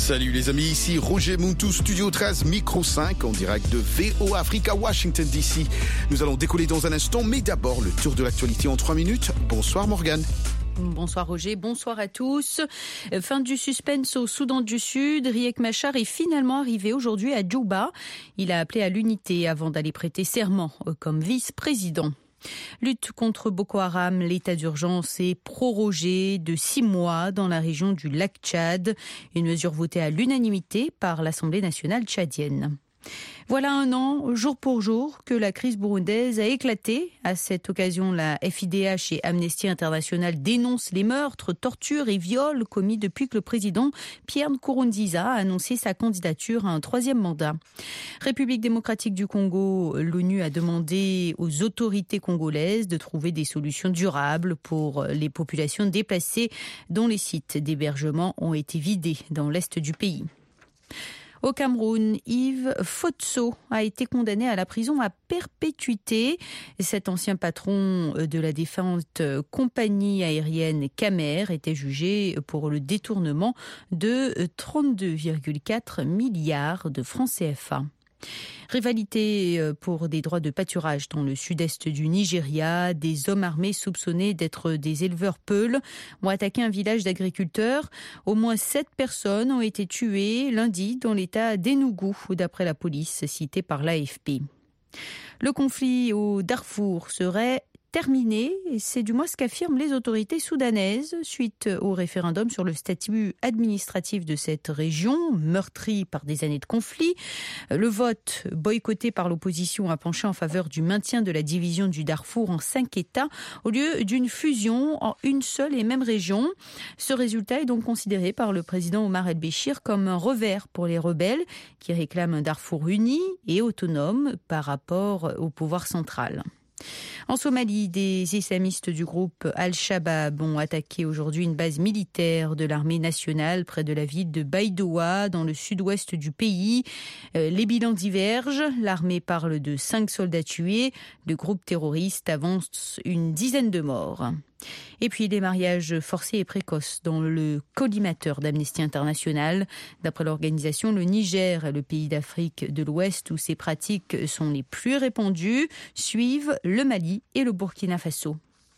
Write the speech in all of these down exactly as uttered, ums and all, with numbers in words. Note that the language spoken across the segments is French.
Salut les amis, ici Roger Muntu, Studio treize, Micro cinq, en direct de V O A Africa, Washington D C. Nous allons décoller dans un instant, mais d'abord le tour de l'actualité en trois minutes. Bonsoir Morgane. Bonsoir Roger, bonsoir à tous. Fin du suspense au Soudan du Sud. Riek Machar est finalement arrivé aujourd'hui à Djouba. Il a appelé à l'unité avant d'aller prêter serment comme vice-président. Lutte contre Boko Haram, l'état d'urgence est prorogé de six mois dans la région du lac Tchad. Une mesure votée à l'unanimité par l'Assemblée nationale tchadienne. Voilà un an, jour pour jour, que la crise burundaise a éclaté. À cette occasion, la F I D H et Amnesty International dénoncent les meurtres, tortures et viols commis depuis que le président Pierre Nkurunziza a annoncé sa candidature à un troisième mandat. République démocratique du Congo, l'ONU a demandé aux autorités congolaises de trouver des solutions durables pour les populations déplacées dont les sites d'hébergement ont été vidés dans l'est du pays. Au Cameroun, Yves Fotso a été condamné à la prison à perpétuité. Cet ancien patron de la défunte compagnie aérienne Camer était jugé pour le détournement de trente-deux virgule quatre milliards de francs C F A. Rivalité pour des droits de pâturage dans le sud-est du Nigeria. Des hommes armés soupçonnés d'être des éleveurs peuls ont attaqué un village d'agriculteurs. Au moins sept personnes ont été tuées lundi dans l'état d'Enugu, d'après la police citée par l'A F P. Le conflit au Darfour serait terminé, et c'est du moins ce qu'affirment les autorités soudanaises suite au référendum sur le statut administratif de cette région, meurtrie par des années de conflit. Le vote boycotté par l'opposition a penché en faveur du maintien de la division du Darfour en cinq États au lieu d'une fusion en une seule et même région. Ce résultat est donc considéré par le président Omar el-Béchir comme un revers pour les rebelles qui réclament un Darfour uni et autonome par rapport au pouvoir central. En Somalie, des islamistes du groupe Al-Shabaab ont attaqué aujourd'hui une base militaire de l'armée nationale près de la ville de Baidoa, dans le sud-ouest du pays. Les bilans divergent. L'armée parle de cinq soldats tués. Le groupe terroriste avance une dizaine de morts. Et puis des mariages forcés et précoces dans le collimateur d'Amnesty International. D'après l'organisation, le Niger est le pays d'Afrique de l'Ouest où ces pratiques sont les plus répandues. Suivent le Mali et le Burkina Faso.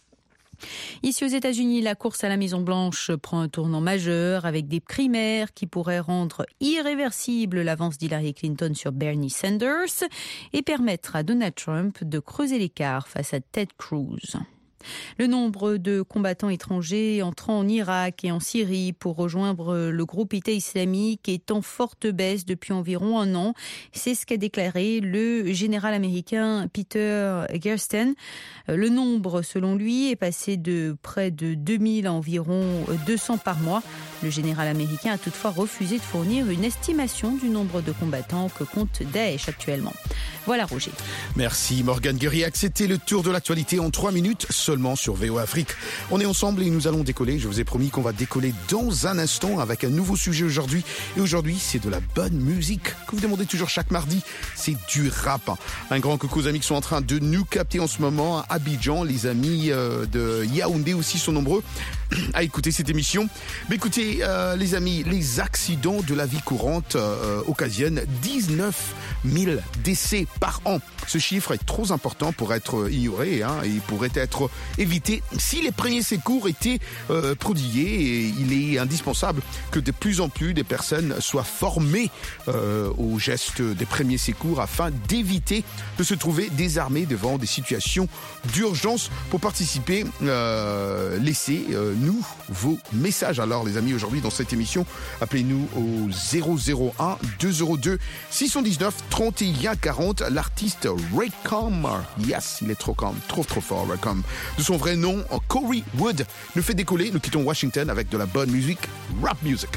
Ici aux États-Unis, la course à la Maison-Blanche prend un tournant majeur avec des primaires qui pourraient rendre irréversible l'avance d'Hillary Clinton sur Bernie Sanders et permettre à Donald Trump de creuser l'écart face à Ted Cruz. Le nombre de combattants étrangers entrant en Irak et en Syrie pour rejoindre le groupe État islamique est en forte baisse depuis environ un an. C'est ce qu'a déclaré le général américain Peter Gersten. Le nombre, selon lui, est passé de près de deux mille à environ deux cents par mois. Le général américain a toutefois refusé de fournir une estimation du nombre de combattants que compte Daesh actuellement. Voilà Roger. Merci Morgane Guériac. C'était le tour de l'actualité en trois minutes seulement sur V O A Afrique. On est ensemble et nous allons décoller. Je vous ai promis qu'on va décoller dans un instant avec un nouveau sujet aujourd'hui. Et aujourd'hui, c'est de la bonne musique que vous demandez toujours chaque mardi. C'est du rap. Un grand coucou aux amis qui sont en train de nous capter en ce moment à Abidjan. Les amis de Yaoundé aussi sont nombreux à écouter cette émission. Mais écoutez, euh, les amis, les accidents de la vie courante euh, occasionnent dix-neuf mille décès par an. Ce chiffre est trop important pour être ignoré hein, et pourrait être évité si les premiers secours étaient euh, prodigués. Et il est indispensable que de plus en plus des personnes soient formées euh, aux gestes des premiers secours afin d'éviter de se trouver désarmés devant des situations d'urgence. Pour participer, euh, laissez euh, nous vos messages. Alors les amis, aujourd'hui dans cette émission, appelez-nous au zéro zéro un deux zéro deux six un neuf trente et un quarante. L'artiste Raycom, yes, il est trop calme, trop trop fort Raycom. De son vrai nom, Corey Wood, nous fait décoller. Nous quittons Washington avec de la bonne musique, rap music.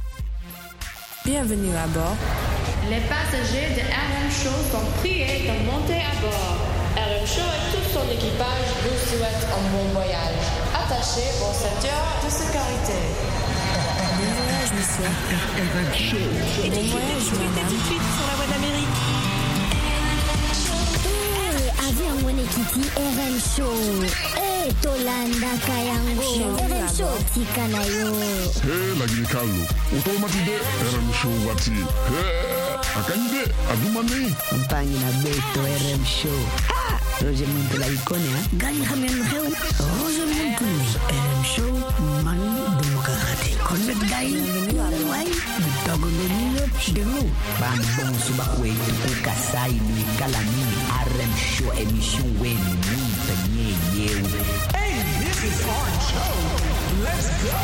Bienvenue à bord. Les passagers de R M Show sont priés de monter à bord. R M Show et tout son équipage vous souhaitent un bon voyage. Attachez vos ceintures de sécurité. Bon voyage, monsieur. R M Show. Et bon voyage, madame. Tout de suite sur la voie d'Amérique. Hey, avion Wanekiti R M Show. Hey, Betolanda Kayango. R M Show Tikanayo. Hey, lagi ni Carlo. Otomati de R M Show wati. Hey, akande adumani. Mpangi na Beto R M Show. Ah, Roger Muntula ikone ha. Gali hamen heu. Roger Muntula R M Show man demokrate. Konbet gai. Wai. Bitogo nyo chidego. Bambon subakwe ukasai ni kalami R M Show emission wen ni tanye yewe. Hey, this is our show. Let's go.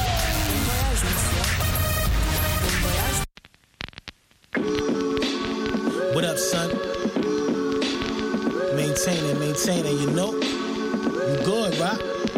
What up, son? Maintaining, maintaining, you know? You good, right?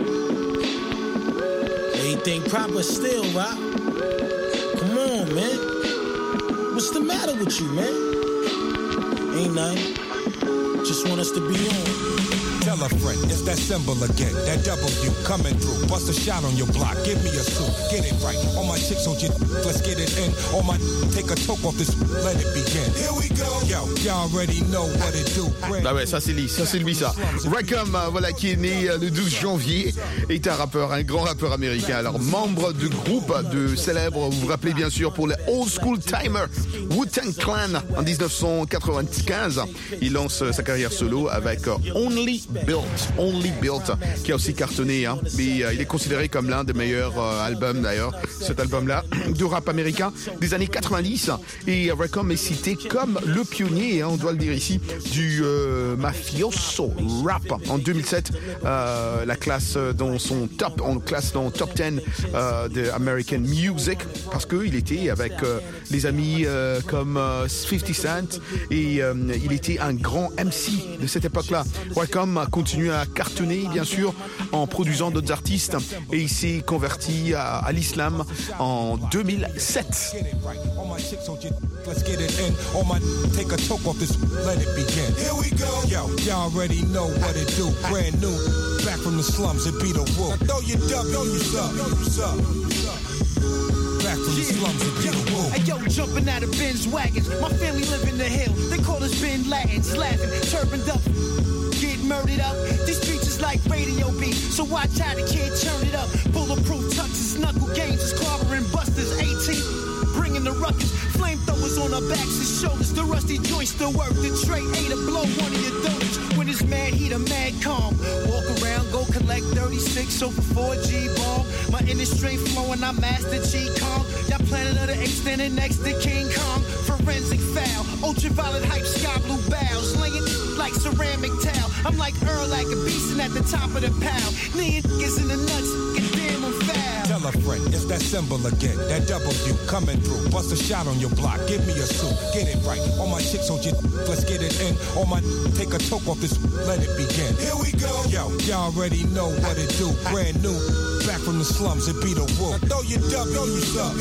Everything proper still, right? Come on, man. What's the matter with you, man? Ain't nothing. Just want us to be on. Tell a friend, it's that symbol again. That W coming through. Bust a shot on your block. Give me a suit. Get it right. On my chicks, on you. Let's get it in. On my take a toke off this. Let it begin. Here we go. Yo, y'all already know what it do. Ah ouais, ça c'est lui, ça c'est lui ça. Rakim, voilà, qui est né le douze janvier, est un rappeur, un grand rappeur américain. Alors, membre du groupe de célèbres, vous vous rappelez bien sûr, pour les Old School Timer, Wu-Tang Clan, en dix-neuf cent quatre-vingt-quinze. Il lance sa carrière solo avec Only Built, Only Built, qui a aussi cartonné, hein. Mais euh, il est considéré comme l'un des meilleurs euh, albums d'ailleurs, cet album-là, de rap américain des années quatre-vingt-dix. Et Rakim est cité comme le pionnier, hein, on doit le dire ici, du euh, mafioso rap. En deux mille sept, euh, la classe dans son top, on classe dans le top dix euh, de American Music, parce qu'il était avec euh, les amis euh, comme euh, cinquante Cent, et euh, il était un grand M C de cette époque-là. Rakim a continué à cartonner, bien sûr, en produisant d'autres artistes, et il s'est converti à, à l'islam en deux mille sept. Let's get it in. On my take a toke off this. Let it begin. Here we go. Yo, y'all already know what it do. Brand new. Back from the slums, it be the woo. Now throw your W's up. Back from the slums, it be the woo. Hey yo, jumping out of Benz wagons. My family live in the hill. They call us Ben Latins. Laughing, turbaned up. Get murdered up. These streets is like radio beat. So watch how the kid turn it up. Bulletproof tuxes, knuckle games, is clobbering busters. eighteen. Bringing the ruckus, flamethrowers on our backs and shoulders. The rusty joints still work. The tray ain't a blow one of your donors. When it's mad heat, a mad calm. Walk around, go collect thirty-six over four G ball. My inner strength flowing, I master G Kong. Y'all planet of the apes standing next to King Kong. Forensic foul, ultraviolet hype, sky blue bows. Laying like ceramic towel. I'm like Earl like a beastin' at the top of the pile. Knee niggas in the nuts, get damn I'm foul. Tell a friend, it's that symbol again. That W coming through. Bust a shot on your block. Give me a suit. Get it right. On my chicks, on you. Let's get it in. On my take a toke off this. Let it begin. Here we go. Yo, y'all already know what it do. Brand new. Back from the slums, it be the woo. Now throw your W's up.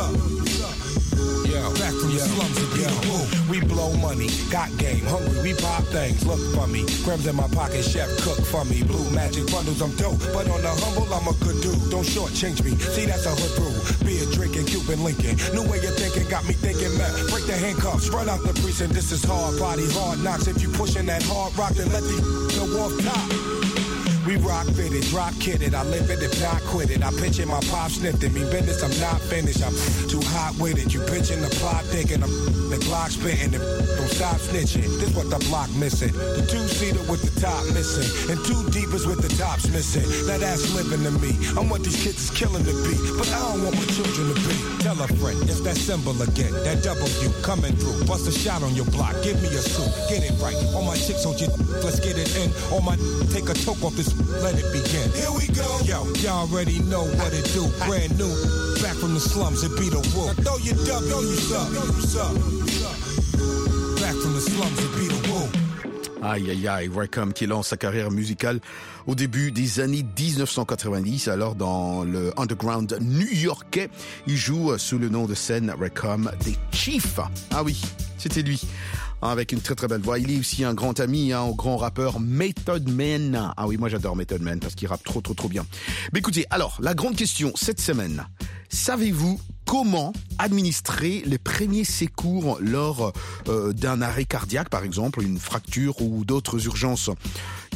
Yo, back from the slums, it be the woo. We blow money, got game, hungry, we pop things, look for me. Grams in my pocket, chef cook for me. Blue magic bundles, I'm dope, but on the humble, I'm a good dude. Don't shortchange me, see that's a hood rule. Beer drinking, Cuban Lincoln. New way of thinking got me thinking, man. Break the handcuffs, run out the precinct. This is hard body, hard knocks. If you pushing that hard rock, then let the go off top. We rock fitted, drop kidded. I live it, if not quit it. I pitch it, my pop sniffed it. Me business, I'm not finished. I'm too hot with it. You pitching the plot thinking I'm the Glock spitting. Don't stop snitching. This what the block missing. The two-seater with the top missing. And two deepers with the tops missing. Now that's living to me. I'm what these kids is killing to be. But I don't want my children to be. Tell a friend, it's that symbol again. That W coming through. Bust a shot on your block. Give me a suit. Get it right. On my chicks, on you. Let's get it in. On my take a toke off this. Let it begin. Here we go. Yo, y'all already know what it do. Brand new. Back from the slums, it be the woo. Now throw your W's up. Back from the slums, it be the woo. Aïe aïe aïe, Rakim qui lance sa carrière musicale au début des années dix-neuf cent quatre-vingt-dix, alors dans le underground new-yorkais. Il joue sous le nom de scène Rakim des Chiefs. Ah oui, c'était lui. Avec une très très belle voix. Il est aussi un grand ami hein, au grand rappeur Method Man. Ah oui, moi j'adore Method Man parce qu'il rappe trop trop trop bien. Mais écoutez, alors, la grande question cette semaine. Savez-vous comment administrer les premiers secours lors euh, d'un arrêt cardiaque, par exemple, une fracture ou d'autres urgences?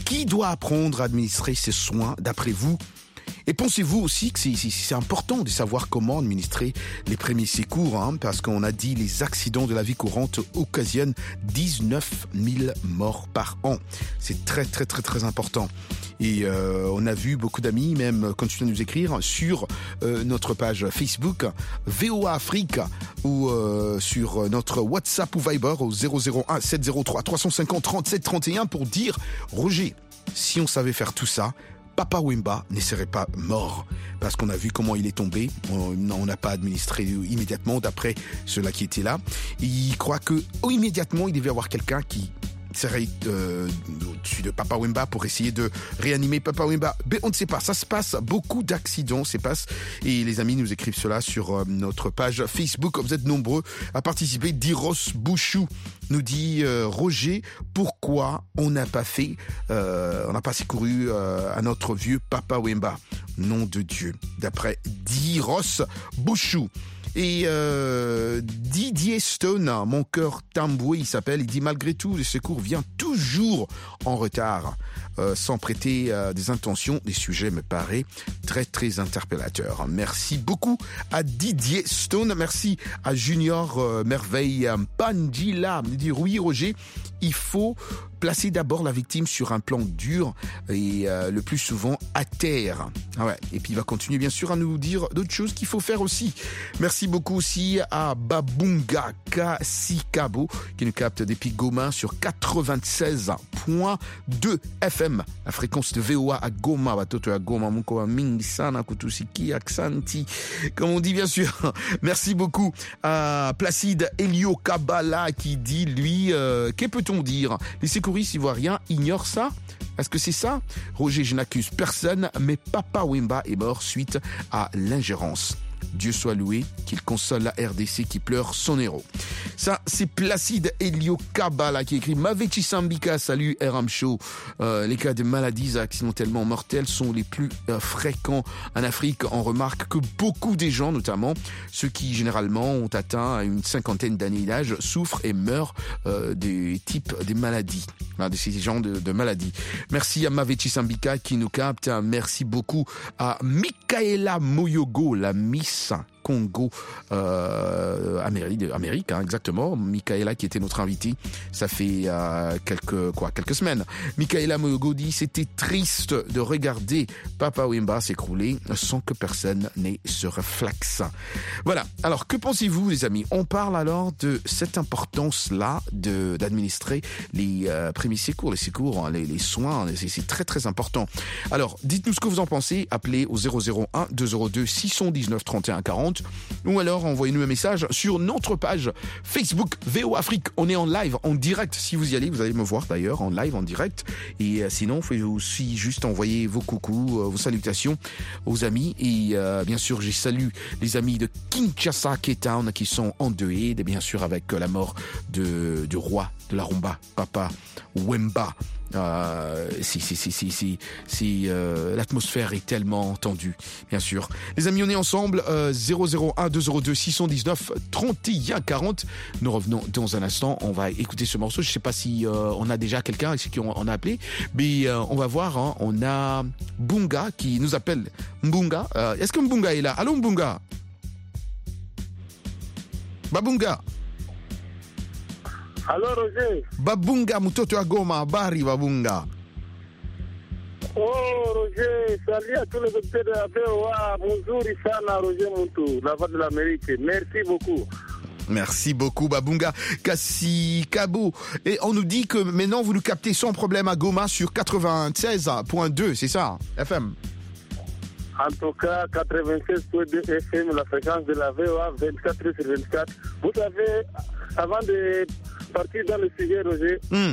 Qui doit apprendre à administrer ses soins d'après vous? Et pensez-vous aussi que c'est, c'est, c'est important de savoir comment administrer les premiers secours, hein, parce qu'on a dit les accidents de la vie courante occasionnent dix-neuf mille morts par an. C'est très très très très important. Et euh, on a vu beaucoup d'amis même continuer à nous écrire sur euh, notre page Facebook V O A Afrique ou euh, sur notre WhatsApp ou Viber au zéro zéro un sept zéro trois trois cinq zéro trente-sept trente et un pour dire Roger, si on savait faire tout ça, Papa Wemba ne serait pas mort, parce qu'on a vu comment il est tombé. On n'a pas administré immédiatement d'après ceux-là qui étaient là. Il croit que oh, immédiatement il devait y avoir quelqu'un qui serait euh, au-dessus de Papa Wemba pour essayer de réanimer Papa Wemba. Mais on ne sait pas, ça se passe, beaucoup d'accidents se passent, et les amis nous écrivent cela sur euh, notre page Facebook. Vous êtes nombreux à participer. Diros Bouchou nous dit euh, Roger, pourquoi on n'a pas fait, euh, on n'a pas secouru euh, à notre vieux Papa Wemba? Nom de Dieu, d'après Diros Bouchou. Et euh, Didier Stone, mon cœur tamboué, il s'appelle, il dit malgré tout, le secours vient toujours en retard, euh, sans prêter euh, des intentions. Les sujets me paraissent très très interpellateurs. Merci beaucoup à Didier Stone, merci à Junior euh, Merveille Pandila. Il dit oui Roger, il faut placer d'abord la victime sur un plan dur et euh, le plus souvent à terre. Ah ouais. Et puis il va continuer bien sûr à nous dire d'autres choses qu'il faut faire aussi. Merci beaucoup aussi à Babunga Kassikabo qui nous capte depuis Goma sur quatre-vingt-seize point deux F M. La fréquence de V O A à Goma. Batoto à Goma. Munko wa mingi sana kutusiki aksanti. Comme on dit bien sûr. Merci beaucoup à Placide Elio Kabala qui dit lui, euh, que peut-on dire? Les secouristes ivoiriens ignorent ça? Est-ce que c'est ça? Roger, je n'accuse personne, mais Papa Wemba est mort suite à l'ingérence. Dieu soit loué, qu'il console la R D C qui pleure son héros. Ça, c'est Placide Elio Kabala qui écrit Mavechi Sambika, salut R M Show. Euh, les cas de maladies accidentellement mortelles sont les plus euh, fréquents en Afrique. On remarque que beaucoup des gens, notamment ceux qui généralement ont atteint une cinquantaine d'années d'âge, souffrent et meurent euh, des types des maladies, hein, de ces gens de, de maladies. Merci à Mavechi Sambika qui nous capte. Merci beaucoup à Michaela Moyogo, la Miss Congo euh, Amérique, Amérique hein, exactement. Michaela qui était notre invitée, ça fait euh, quelques quoi quelques semaines. Michaela Moyogo dit c'était triste de regarder Papa Wemba s'écrouler sans que personne n'ait ce réflexe. Voilà. Alors que pensez-vous les amis? On parle alors de cette importance-là de d'administrer les euh, premiers secours, les secours, hein, les, les soins. C'est, c'est très très important. Alors dites-nous ce que vous en pensez. Appelez au zéro zéro un deux zéro deux six un neuf trente et un quarante ou alors envoyez-nous un message sur notre page Facebook V O Afrique. On est en live, en direct. Si vous y allez, vous allez me voir d'ailleurs en live, en direct. Et euh, sinon, vous pouvez aussi juste envoyer vos coucous, euh, vos salutations aux amis. Et euh, bien sûr, j'ai salué les amis de Kinshasa, K-Town, qui sont endeuillés, et bien sûr avec la mort de, du roi de la rumba, Papa Wemba. Euh, c'est, c'est, c'est, c'est, c'est, c'est euh, l'atmosphère est tellement tendue, bien sûr. Les amis, on est ensemble. Euh, zéro zéro un deux zéro deux six un neuf trente et un quarante. Nous revenons dans un instant. On va écouter ce morceau. Je sais pas si euh, on a déjà quelqu'un ici qui on, on a appelé, mais euh, on va voir. Hein. On a Mbunga qui nous appelle. Mbunga, euh, est-ce que Mbunga est là? Allô Mbunga? Babunga. Allô Roger. Babunga mutoto wa Goma, habari Babunga? Oh Roger, salut à tous les auditeurs de la V O A. Bonjour sana Roger Muntu, la voix de l'Amérique. Merci beaucoup. Merci beaucoup Babunga Kassikabo. Et on nous dit que maintenant vous nous captez sans problème à Goma sur quatre-vingt-seize point deux, c'est ça, F M? En tout cas, quatre-vingt-seize point deux F M, la fréquence de la V O A, vingt-quatre heures sur vingt-quatre. Vous savez, avant de partir dans le sujet, Roger, mm.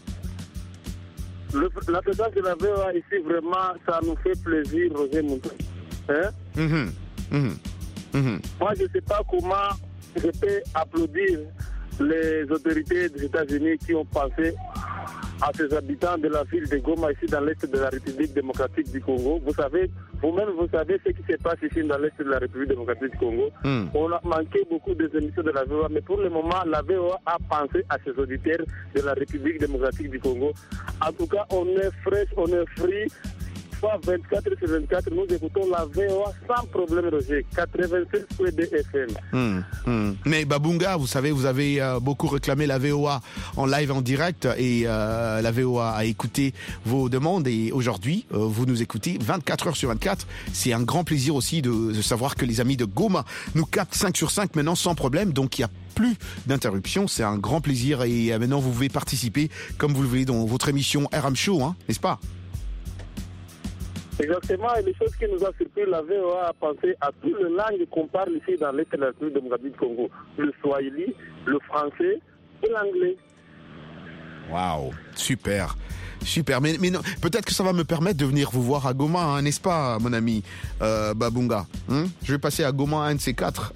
le, la présence de la V O A ici, vraiment, ça nous fait plaisir, Roger Mouton. Hein? Mm-hmm. Mm-hmm. Mm-hmm. Moi, je ne sais pas comment je peux applaudir les autorités des États-Unis qui ont pensé à ces habitants de la ville de Goma, ici dans l'est de la République démocratique du Congo. Vous savez, vous-même, vous savez ce qui se passe ici dans l'est de la République démocratique du Congo. Mm. On a manqué beaucoup des émissions de la V O A, mais pour le moment, la V O A a pensé à ses auditeurs de la République démocratique du Congo. En tout cas, on est fraîche, on est free. vingt-quatre sur vingt-quatre, nous écoutons la V O A sans problème, Roger. quatre-vingt-seize point deux F M. Hum, hum. Mais Babunga, vous savez, vous avez euh, beaucoup réclamé la V O A en live, en direct, et euh, la V O A a écouté vos demandes, et aujourd'hui, euh, vous nous écoutez vingt-quatre heures sur vingt-quatre. C'est un grand plaisir aussi de, de savoir que les amis de Goma nous captent cinq sur cinq maintenant sans problème, donc il y a plus d'interruptions. C'est un grand plaisir, et euh, maintenant vous pouvez participer comme vous le voulez dans votre émission R M Show, hein, n'est-ce pas? Exactement, et les choses qui nous ont surpris, la V O A a pensé à toutes les langues qu'on parle ici dans l'Est de la République démocratique du Congo. Le Swahili, le français et l'anglais. Waouh, super, super. Mais, mais non, peut-être que ça va me permettre de venir vous voir à Goma, hein, n'est-ce pas, mon ami euh, Babunga, hein? Je vais passer à Goma un de ces quatre.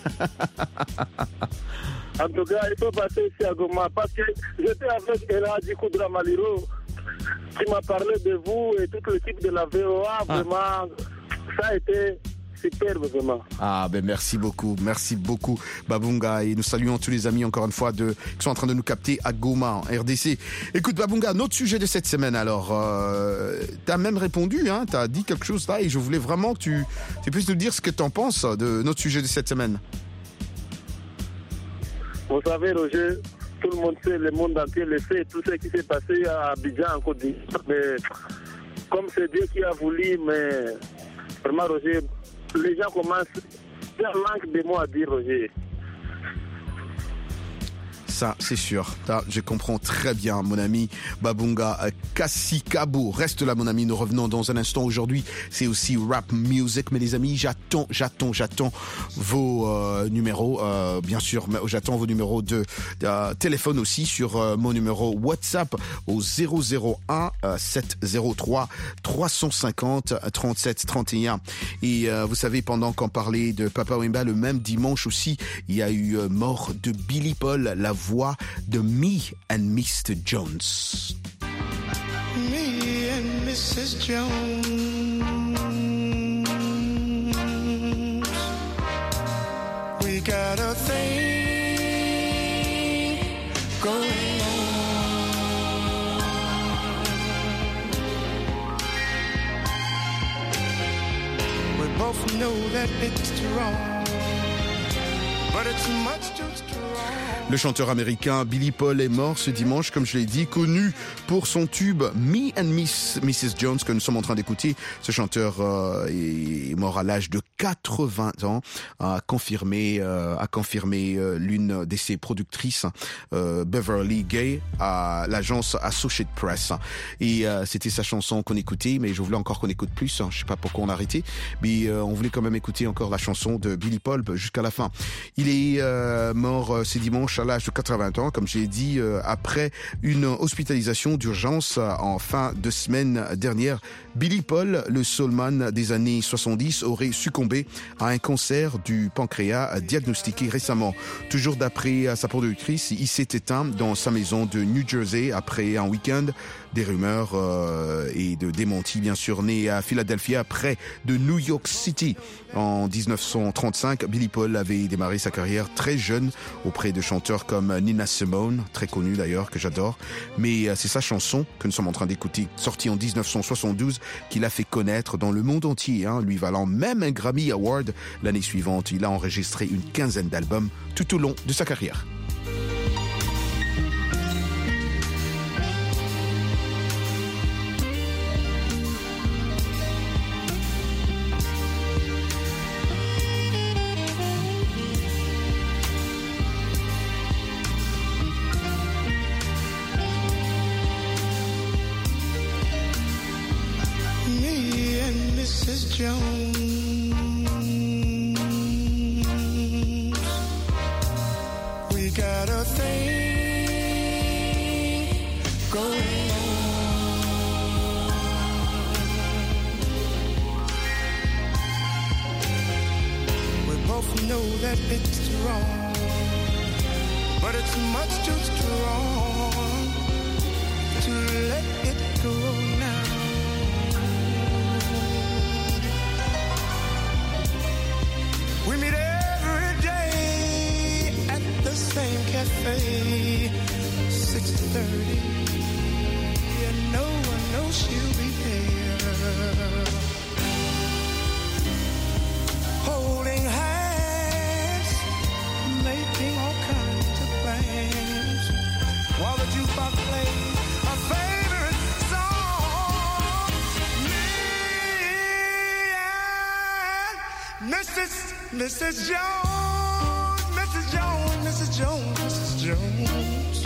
En tout cas, il faut passer ici à Goma, parce que j'étais avec Ella Dikoudra Maliro, qui m'a parlé de vous et toute l'équipe de la V O A. Ah. Vraiment, ça a été superbe, vraiment. Ah, ben merci beaucoup, merci beaucoup, Babunga, et nous saluons tous les amis, encore une fois, de, qui sont en train de nous capter à Goma, en R D C. Écoute, Babunga, notre sujet de cette semaine, alors, euh, t'as même répondu, hein, t'as dit quelque chose là, et je voulais vraiment que tu, tu puisses nous dire ce que t'en penses de notre sujet de cette semaine. Vous savez, Roger, tout le monde sait, le monde entier le sait, tout ce qui s'est passé à Abidjan en Côte d'Ivoire. Mais comme c'est Dieu qui a voulu, mais vraiment, Roger, les gens commencent. Il y a un manque de mots à dire, Roger. Ça, c'est sûr. Ça, je comprends très bien, mon ami Babunga Kassikabo. Reste là, mon ami. Nous revenons dans un instant. Aujourd'hui, c'est aussi rap music. Mais les amis, j'attends, j'attends, j'attends vos euh, numéros. Euh, bien sûr, j'attends vos numéros de, de téléphone aussi sur euh, mon numéro WhatsApp au zéro zéro un sept zéro trois trois cent cinquante trente-sept trente et un. Et euh, vous savez, pendant qu'on parlait de Papa Wemba, le même dimanche aussi, il y a eu euh, mort de Billy Paul, la voix de Me and Mister Jones. Me and Missus Jones, we got a thing going on. We both know that it's wrong, but it's much too strong. Le chanteur américain Billy Paul est mort ce dimanche, comme je l'ai dit, connu pour son tube Me and Miss, Missus Jones que nous sommes en train d'écouter. Ce chanteur euh, est mort à l'âge de quatre-vingts ans, a confirmé, euh, a confirmé euh, l'une de ses productrices, euh, Beverly Gay, à l'agence Associated Press. Et euh, c'était sa chanson qu'on écoutait, mais je voulais encore qu'on écoute plus. Hein. Je sais pas pourquoi on a arrêté, mais euh, on voulait quand même écouter encore la chanson de Billy Paul jusqu'à la fin. Il est euh, mort euh, ce dimanche à l'âge de quatre-vingts ans, comme j'ai dit, euh, après une hospitalisation d'urgence euh, en fin de semaine dernière. Billy Paul, le soulman des années soixante-dix, aurait succombé à un cancer du pancréas diagnostiqué récemment. Toujours d'après euh, sa productrice, il s'est éteint dans sa maison de New Jersey après un week-end. Des rumeurs euh, et de démentis, bien sûr. Né à Philadelphia, près de New York City en dix-neuf cent trente-cinq, Billy Paul avait démarré sa carrière très jeune auprès de chanteurs comme Nina Simone, très connu d'ailleurs, que j'adore. Mais euh, c'est sa chanson que nous sommes en train d'écouter, sortie en dix-neuf cent soixante-douze, qui l'a fait connaître dans le monde entier, hein, lui valant même un Grammy Award. L'année suivante, il a enregistré une quinzaine d'albums tout au long de sa carrière. But it's much too strong to say six thirty, and no one knows she'll be there. Holding hands, making all kinds of plans, while the jukebox plays a favorite song. Me and Missus Missus Jones, Missus Jones, Missus Jones, Missus Jones,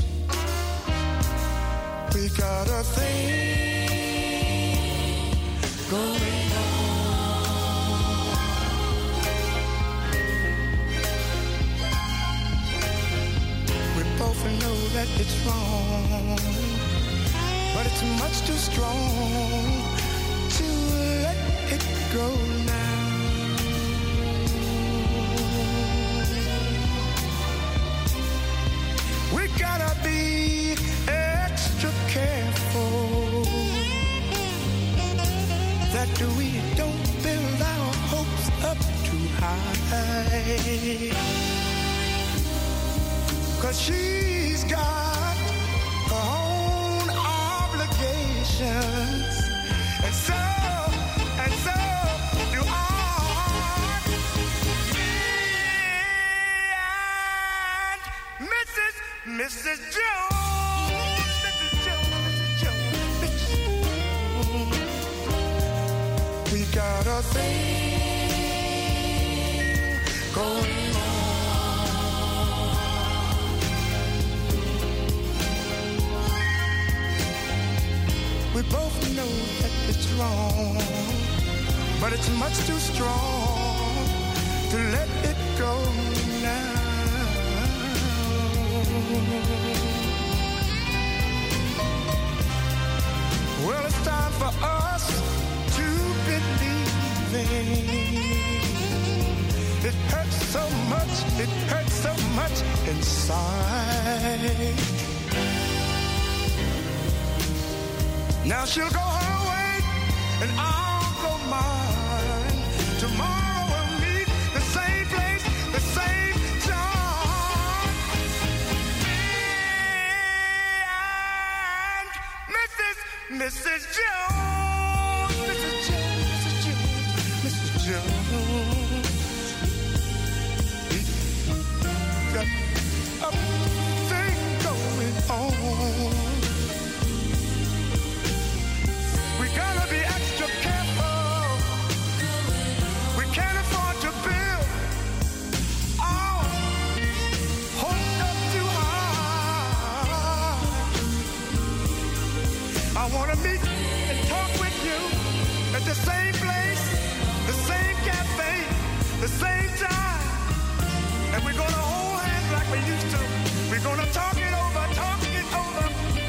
we got a thing going on. We both know that it's wrong, but it's much too strong to let it go now. We gotta be extra careful that we don't build our hopes up too high, 'cause she's got her own obligations, and so, and so do I. Me and Missus Missus Jones, Missus Jones, Missus Jones, Missus Jones, we got a thing going on. We both know that it's wrong, but it's much too strong to let it go now. Well, it's time for us to believe it. It hurts so much, it hurts so much inside. Now she'll go her way and I'll go mine. Tomorrow we'll meet the same place, the same time. Me and Missus Missus Jones, Missus Jones, Missus Jones, Missus Jones, we got a thing going on. We gotta be extra careful. We can't afford to build our hopes up too high. I wanna meet and talk with you at the same place, the same cafe, the same time. And we're gonna hold hands like we used to. We're gonna talk it over, talk it over.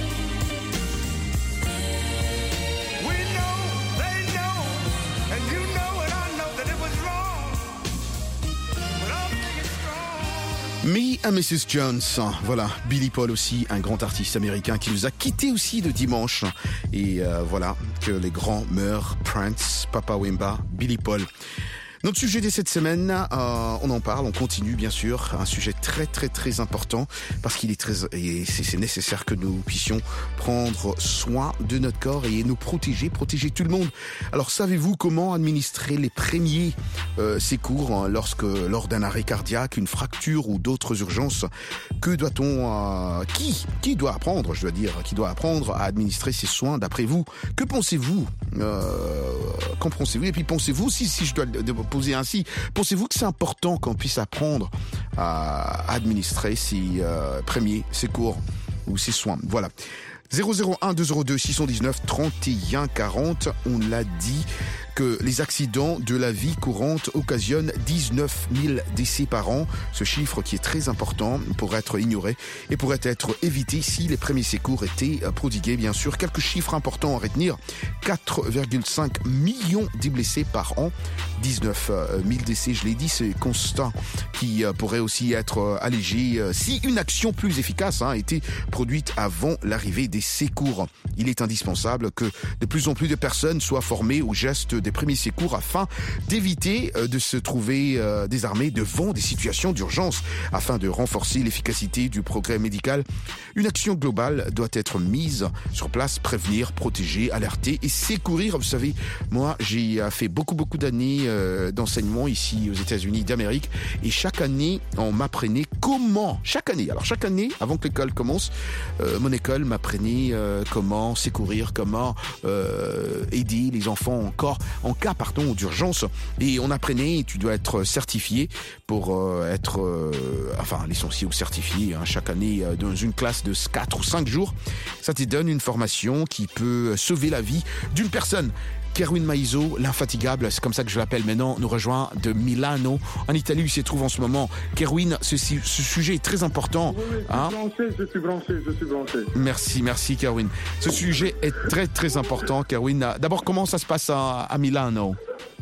We know, they know, and you know and I know that it was wrong. But I'll make it strong. Me and Missus Jones, voilà, Billy Paul aussi, un grand artiste américain qui nous a quittés aussi le dimanche. Et euh, voilà, que les grands meurent, Prince, Papa Wemba, Billy Paul. Notre sujet de cette semaine, euh, on en parle, on continue bien sûr, un sujet très très très important parce qu'il est très, et c'est, c'est nécessaire que nous puissions prendre soin de notre corps et nous protéger, protéger tout le monde. Alors savez-vous comment administrer les premiers euh, secours hein, lorsque lors d'un arrêt cardiaque, une fracture ou d'autres urgences? Que doit-on, euh, qui qui doit apprendre, je dois dire, qui doit apprendre à administrer ces soins d'après vous? Que pensez-vous? Euh, qu'en pensez-vous? Et puis pensez-vous si si je dois poser ainsi, pensez-vous que c'est important qu'on puisse apprendre à administrer ces euh, premiers secours ou ces soins? Voilà. zéro zéro un deux zéro deux six un neuf trente et un quarante, on l'a dit que les accidents de la vie courante occasionnent dix-neuf mille décès par an. Ce chiffre qui est très important pourrait être ignoré et pourrait être évité si les premiers secours étaient prodigués. Bien sûr, quelques chiffres importants à retenir. quatre virgule cinq millions de blessés par an. dix-neuf mille décès, je l'ai dit, c'est constat qui pourrait aussi être allégé si une action plus efficace a été produite avant l'arrivée des secours. Il est indispensable que de plus en plus de personnes soient formées aux gestes des premiers secours afin d'éviter euh, de se trouver euh, désarmé devant des situations d'urgence. Afin de renforcer l'efficacité du progrès médical, une action globale doit être mise sur place, prévenir, protéger, alerter et secourir. Vous savez, moi, j'ai fait beaucoup, beaucoup d'années euh, d'enseignement ici aux États-Unis d'Amérique et chaque année, on m'apprenait comment, chaque année, alors chaque année, avant que l'école commence, euh, mon école m'apprenait euh, comment secourir, comment euh, aider les enfants encore en cas, pardon, d'urgence. Et on apprenait, tu dois être certifié pour euh, être, euh, enfin, licencié ou certifié hein, chaque année euh, dans une classe de quatre ou cinq jours. Ça te donne une formation qui peut sauver la vie d'une personne. Kerwin Maïso, l'infatigable, c'est comme ça que je l'appelle maintenant, nous rejoint de Milano, en Italie, où il se trouve en ce moment. Kerwin, ce, ce sujet est très important. Oui, oui, je suis hein? branché, je suis branché, je suis branché. Merci, merci Kerwin. Ce sujet est très, très important, Kerwin. D'abord, comment ça se passe à, à Milano?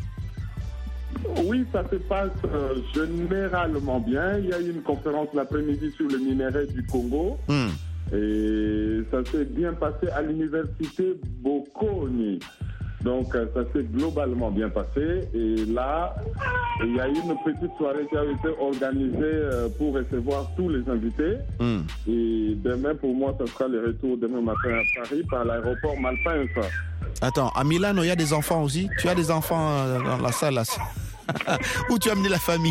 Oui, ça se passe euh, généralement bien. Il y a eu une conférence l'après-midi sur le minerai du Congo. Mm. Et ça s'est bien passé à l'université Bocconi. Donc, ça s'est globalement bien passé. Et là, il y a eu une petite soirée qui a été organisée pour recevoir tous les invités. Mm. Et demain, pour moi, ça sera le retour demain matin à Paris par l'aéroport Malpensa. Attends, à Milano, il y a des enfants aussi? Tu as des enfants dans la salle là? Où tu as amené la famille?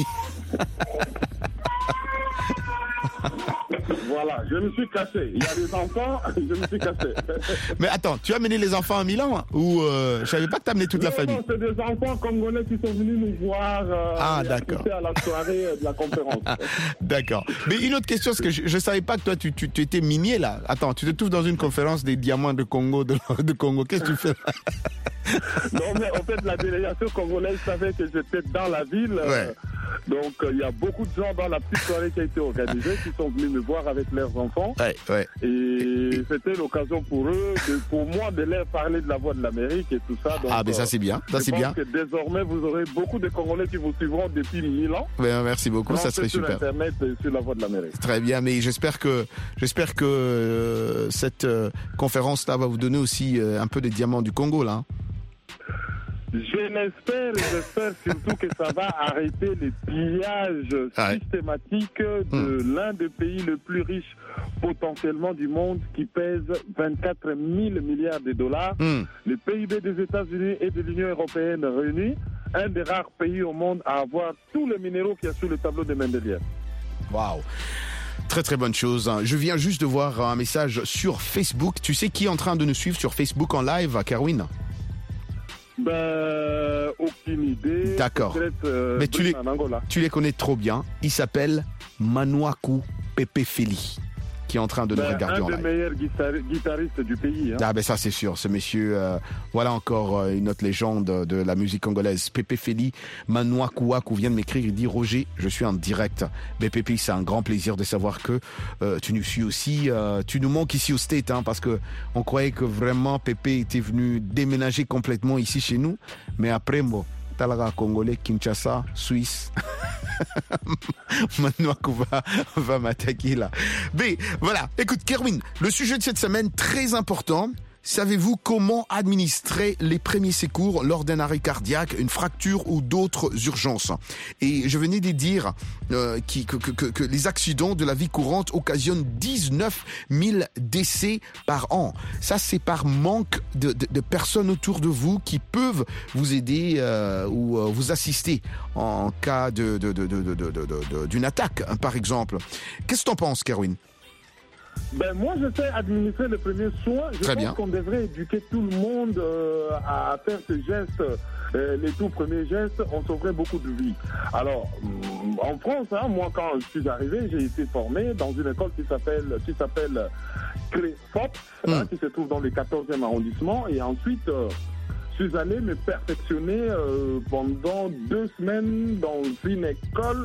Voilà, je me suis caché. Il y a des enfants, je me suis caché. Mais attends, tu as amené les enfants à Milan ou euh, je savais pas que tu as amené toute non, la famille? Non, c'est des enfants congolais qui sont venus nous voir euh, ah, et d'accord. assister à la soirée de la conférence. D'accord. Mais une autre question, parce que je, je savais pas que toi tu, tu, tu étais minier là. Attends, tu te trouves dans une conférence des diamants de Congo, de, de Congo. Qu'est-ce que tu fais là? Non, mais en fait, la délégation congolaise savait que j'étais dans la ville. Ouais. Euh, donc, il euh, y a beaucoup de gens dans la petite soirée qui a été organisée qui sont venus me voir avec leurs enfants. Ouais, ouais. Et c'était l'occasion pour eux, de, pour moi, de leur parler de la voix de l'Amérique et tout ça. Donc, ah, mais ça c'est bien. Ça, je c'est pense bien. que désormais, vous aurez beaucoup de Congolais qui vous suivront depuis mille ans. Ben, merci beaucoup, Lancez ça serait sur super. Internet et sur la voix de l'Amérique. Très bien, mais j'espère que, j'espère que euh, cette euh, conférence-là va vous donner aussi euh, un peu des diamants du Congo, là. Je l'espère et j'espère surtout que ça va arrêter les pillages ouais. systématiques de mmh. l'un des pays les plus riches potentiellement du monde qui pèse vingt-quatre mille milliards de dollars. Mmh. Le P I B des États-Unis et de l'Union européenne réunis, un des rares pays au monde à avoir tous les minéraux qu'il y a sur le tableau de Mendeleïev. Waouh! Très très bonne chose. Je viens juste de voir un message sur Facebook. Tu sais qui est en train de nous suivre sur Facebook en live, Kerwin? Ben, aucune idée. D'accord. Euh, mais tu les, tu les connais trop bien. Il s'appelle Manuaku Pepe Feli, qui est en train de ben, nous regarder en live. Un des meilleurs guitari- guitaristes du pays. Hein. Ah ben ça c'est sûr, ce monsieur, euh, voilà encore euh, une autre légende de la musique congolaise. Pepe Feli, Manuaku vient de m'écrire, il dit Roger, je suis en direct. Mais Pepe, c'est un grand plaisir de savoir que euh, tu nous suis aussi, euh, tu nous manques ici au State, hein, parce que on croyait que vraiment Pepe était venu déménager complètement ici chez nous, mais après bon, Talaga Congolais, Kinshasa, Suisse. Maintenant qu'on va, va m'attaquer là. Mais voilà, écoute Kerwin, le sujet de cette semaine très important. Savez-vous comment administrer les premiers secours lors d'un arrêt cardiaque, une fracture ou d'autres urgences? Et je venais de dire euh, qui, que, que, que les accidents de la vie courante occasionnent dix-neuf mille décès par an. Ça, c'est par manque de, de, de personnes autour de vous qui peuvent vous aider euh, ou euh, vous assister en cas de, de, de, de, de, de, de, de, d'une attaque, hein, par exemple. Qu'est-ce que tu en penses, Kerwin? Ben moi, je sais administrer les premiers soins. Je Très pense bien. qu'on devrait éduquer tout le monde euh, à faire ces gestes, euh, les tout premiers gestes. On sauverait beaucoup de vies. Alors, en France, hein, moi, quand je suis arrivé, j'ai été formé dans une école qui s'appelle qui s'appelle Créfops, mm. hein, qui se trouve dans le quatorzième arrondissement. Et ensuite, euh, je suis allé me perfectionner euh, pendant deux semaines dans une école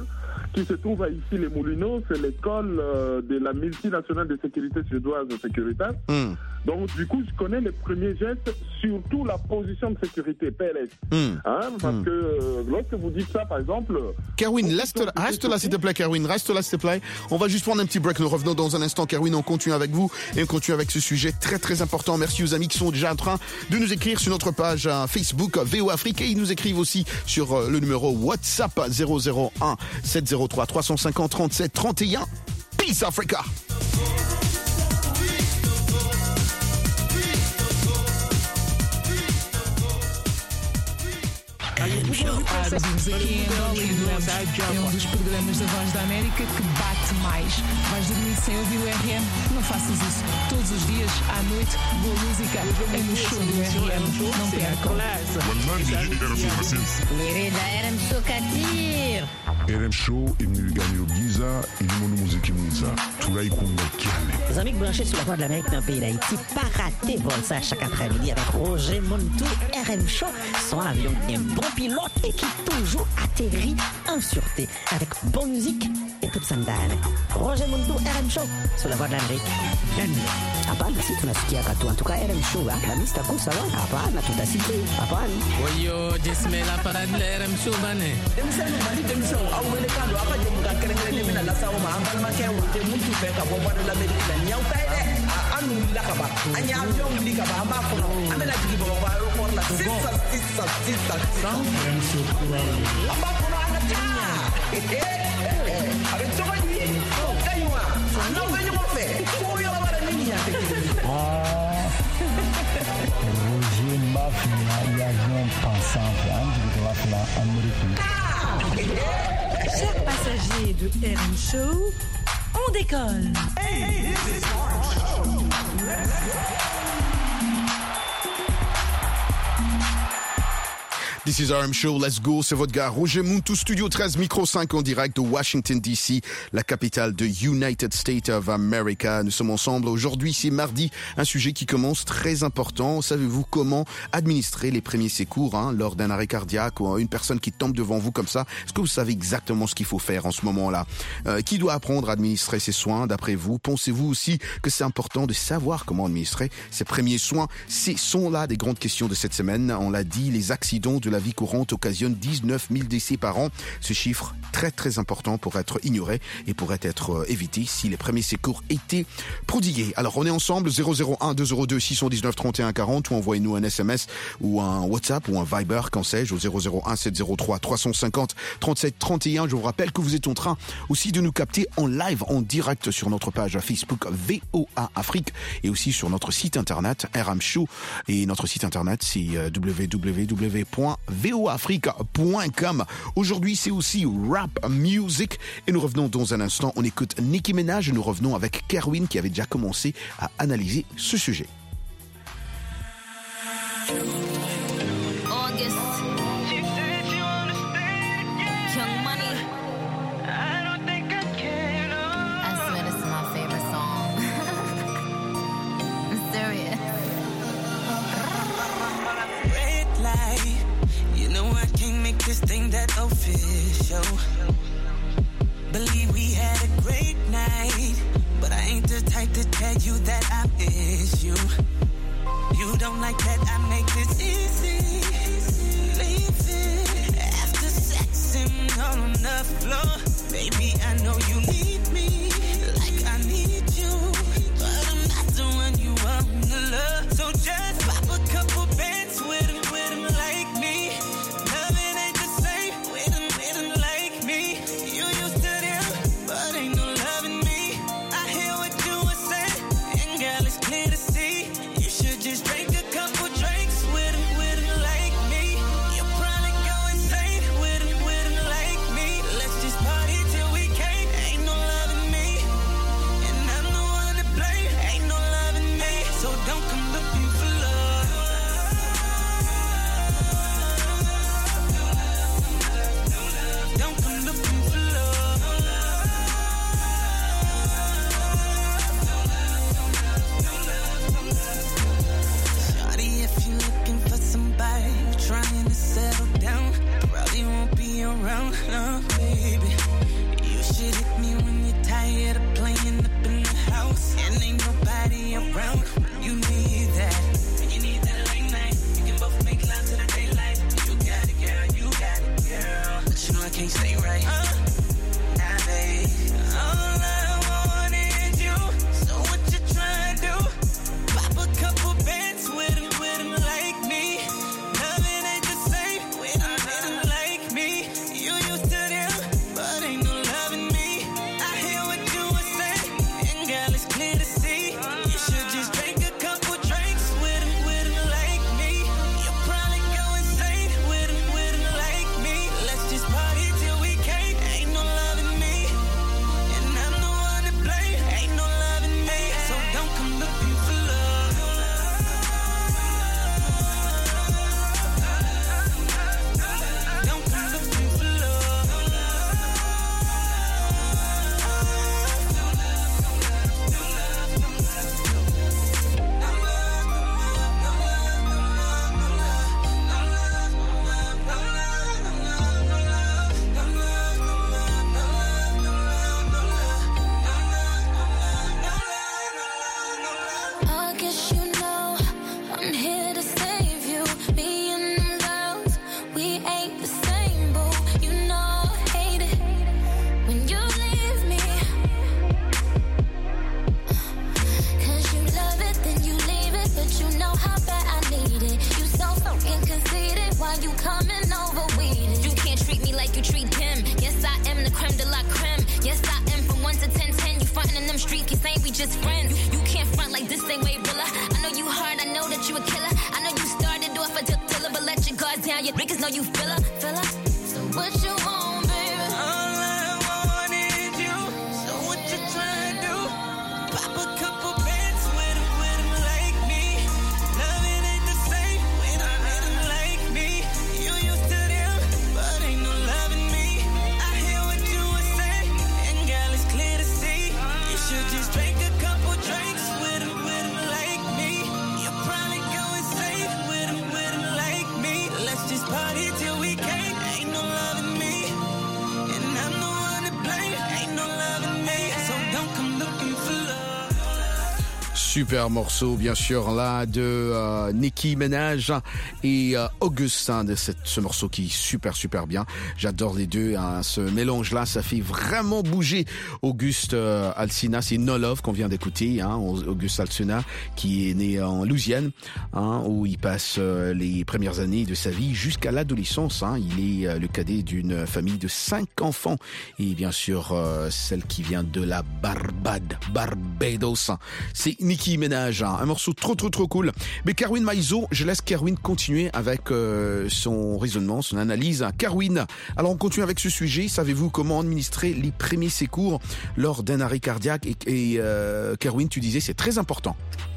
qui se trouve à ici les Moulineaux, c'est l'école euh, de la multinationale de sécurité suédoise Securitas. Mm. Donc du coup, je connais les premiers gestes, surtout la position de sécurité, P L S. Mm. Hein, parce mm. que euh, lorsque vous dites ça, par exemple... Kerwin, reste, reste là s'il te plaît, Kerwin, reste là s'il te plaît. On va juste prendre un petit break, nous revenons dans un instant. Kerwin, on continue avec vous et on continue avec ce sujet très très important. Merci aux amis qui sont déjà en train de nous écrire sur notre page Facebook V O Afrique et ils nous écrivent aussi sur le numéro WhatsApp zéro zéro un sept zéro trois trois cent cinquante trente-sept trente et un. Peace Africa. É um dos programas da Voz da América que bate mais. Vais dormir sem ouvir o R M? Não faças isso. Todos os dias, à noite, boa música é no show do R M. Não percam. R M Show Katir. R M Show imni ganyo giza ilimono muziki mwiza tulai kunga kiane. Les amis branchés sur la Voix de l'Amérique dans le pays d'Haïti, pas rater vol ça chaque après-midi avec Roger Montou. R M Show, son avion qui est un bon pilote et qui toujours atterrit en sûreté avec bonne musique et toute sandale. Roger Montou, R M Show sur la Voix de l'Amérique. Hapana, si tunasikia katu. En tout cas, R M Show, la mista kusa wa. Hapana, tutasikia. Hapana. Oyo, jisme la parade la R M Show bane. Demisano mali demisano awele kando apa jemuka kerengere ni mina la sawo ma ambal ma ke wote muntu be ka bo Voix de l'Amérique la nyaw tay de anu la ka ba anya avion li ka ba ma ko amela digi bo ba ko la six six six six R M Show la ba ko na ta eh eh avec toi lui oh kaywa non ba ni mo fe ko yo ba ni ni ate ah Roger Mafia y a un pensant de la Amérique. Chers passagers de R M Show, on décolle. Hey, this is R M Show. Let's go. This is R M Show, let's go, c'est votre gars Roger Montou, Studio treize, Micro cinq en direct de Washington D C, la capitale de United States of America. Nous sommes ensemble aujourd'hui, c'est mardi, un sujet qui commence très important. Savez-vous comment administrer les premiers secours hein, lors d'un arrêt cardiaque ou une personne qui tombe devant vous comme ça? Est-ce que vous savez exactement ce qu'il faut faire en ce moment-là? euh, Qui doit apprendre à administrer ces soins d'après vous? Pensez-vous aussi que c'est important de savoir comment administrer ces premiers soins? Ce sont là des grandes questions de cette semaine. On l'a dit, les accidents de la vie courante occasionne dix-neuf mille décès par an. Ce chiffre très très important pour être ignoré et pourrait être évité si les premiers secours étaient prodigués. Alors on est ensemble zéro zéro un deux zéro deux six un neuf trente et un quarante ou envoyez-nous un S M S ou un WhatsApp ou un Viber, qu'en sais-je, au zéro zéro un sept zéro trois trois cent cinquante trente-sept trente et un. Je vous rappelle que vous êtes en train aussi de nous capter en live, en direct sur notre page Facebook V O A Afrique et aussi sur notre site internet R M Show, et notre site internet c'est w w w point v o africa point com. Aujourd'hui, c'est aussi rap music et nous revenons dans un instant. On écoute Nicki Minaj et nous revenons avec Kerwin qui avait déjà commencé à analyser ce sujet. August. Young Money. I swear this is my favorite song. I'm serious. Red light. You know I can't make this thing that official. Believe we had a great night, but I ain't the type to tell you that I miss you. You don't like that I make this easy. Leaving after sex and on the floor. Baby, I know you need me like I need you, but I'm not the one you want to love. So just pop a couple bands with him, with him like me. Loving ain't the same with him, with him like me. You used to them, but ain't no loving me. I hear what you were saying, and girl, it's clear to see. You should just drink a couple drinks with him, with him like me. can't stay right. Uh, nah, babe. All I want is you. So what you trying to do? Pop a couple bands with him, with him like me. Loving ain't the same with him, with him like me. You used to them, but ain't no loving me. I hear what you were saying, and girl, it's clear to see. You should just drink a couple drinks with him, with him like me. You'll probably go insane with him, with him like me. Let's just party till we can't. Ain't no loving me, and I'm the one to blame. Ain't no loving me, so don't come looking for love. Don't come looking for love. I guess you know I'm here to save you. Me and them girls, we ain't the same, boo. You know I hate it when you leave me. Cause you love it, then you leave it, but you know how bad I need it. You so fucking conceited while you coming over weeded. You can't treat me like you treat him. Yes, I am the creme de la creme. Yes, I am from one to ten, ten. You frontin' in them streets, you saying we just friends. You, you can't front like this same way, Rilla. I know you hard, I know that you a killer. I know you started off a tiller, but let your guards down. Your niggas know you filler, filler. So what you want, baby? All I want is you. So what you trying to do? Pop a couple bands with him, with him like me. Loving ain't the same with him, with him like me. You used to them, but ain't no loving me. I hear what you were saying, and girl, it's clear to see. You should just drink a couple drinks with him, with him like me. You'll probably go insane with him, with him like me. Let's just party till we can't. Ain't no loving me, and I'm the one to blame. Ain't no loving me, so don't come looking for love. Super morceau, bien sûr, là, de euh, Nicki Minaj et euh, Augustin, de cette, ce morceau qui est super, super bien. J'adore les deux, hein, ce mélange-là, ça fait vraiment bouger Auguste euh, Alsina. C'est No Love qu'on vient d'écouter, hein, Auguste Alsina, qui est né en Louisiane, hein, où il passe euh, les premières années de sa vie jusqu'à l'adolescence. Hein. Il est euh, le cadet d'une famille de cinq enfants et bien sûr euh, celle qui vient de la Barbade, Barbados. C'est Nicki Minaj, hein. Un morceau trop trop trop cool. Mais Kerwin Maizo, je laisse Kerwin continuer avec euh, son raisonnement, son analyse. Kerwin, alors on continue avec ce sujet. Savez-vous comment administrer les premiers secours lors d'un arrêt cardiaque? Et, et euh, Kerwin, tu disais c'est très important.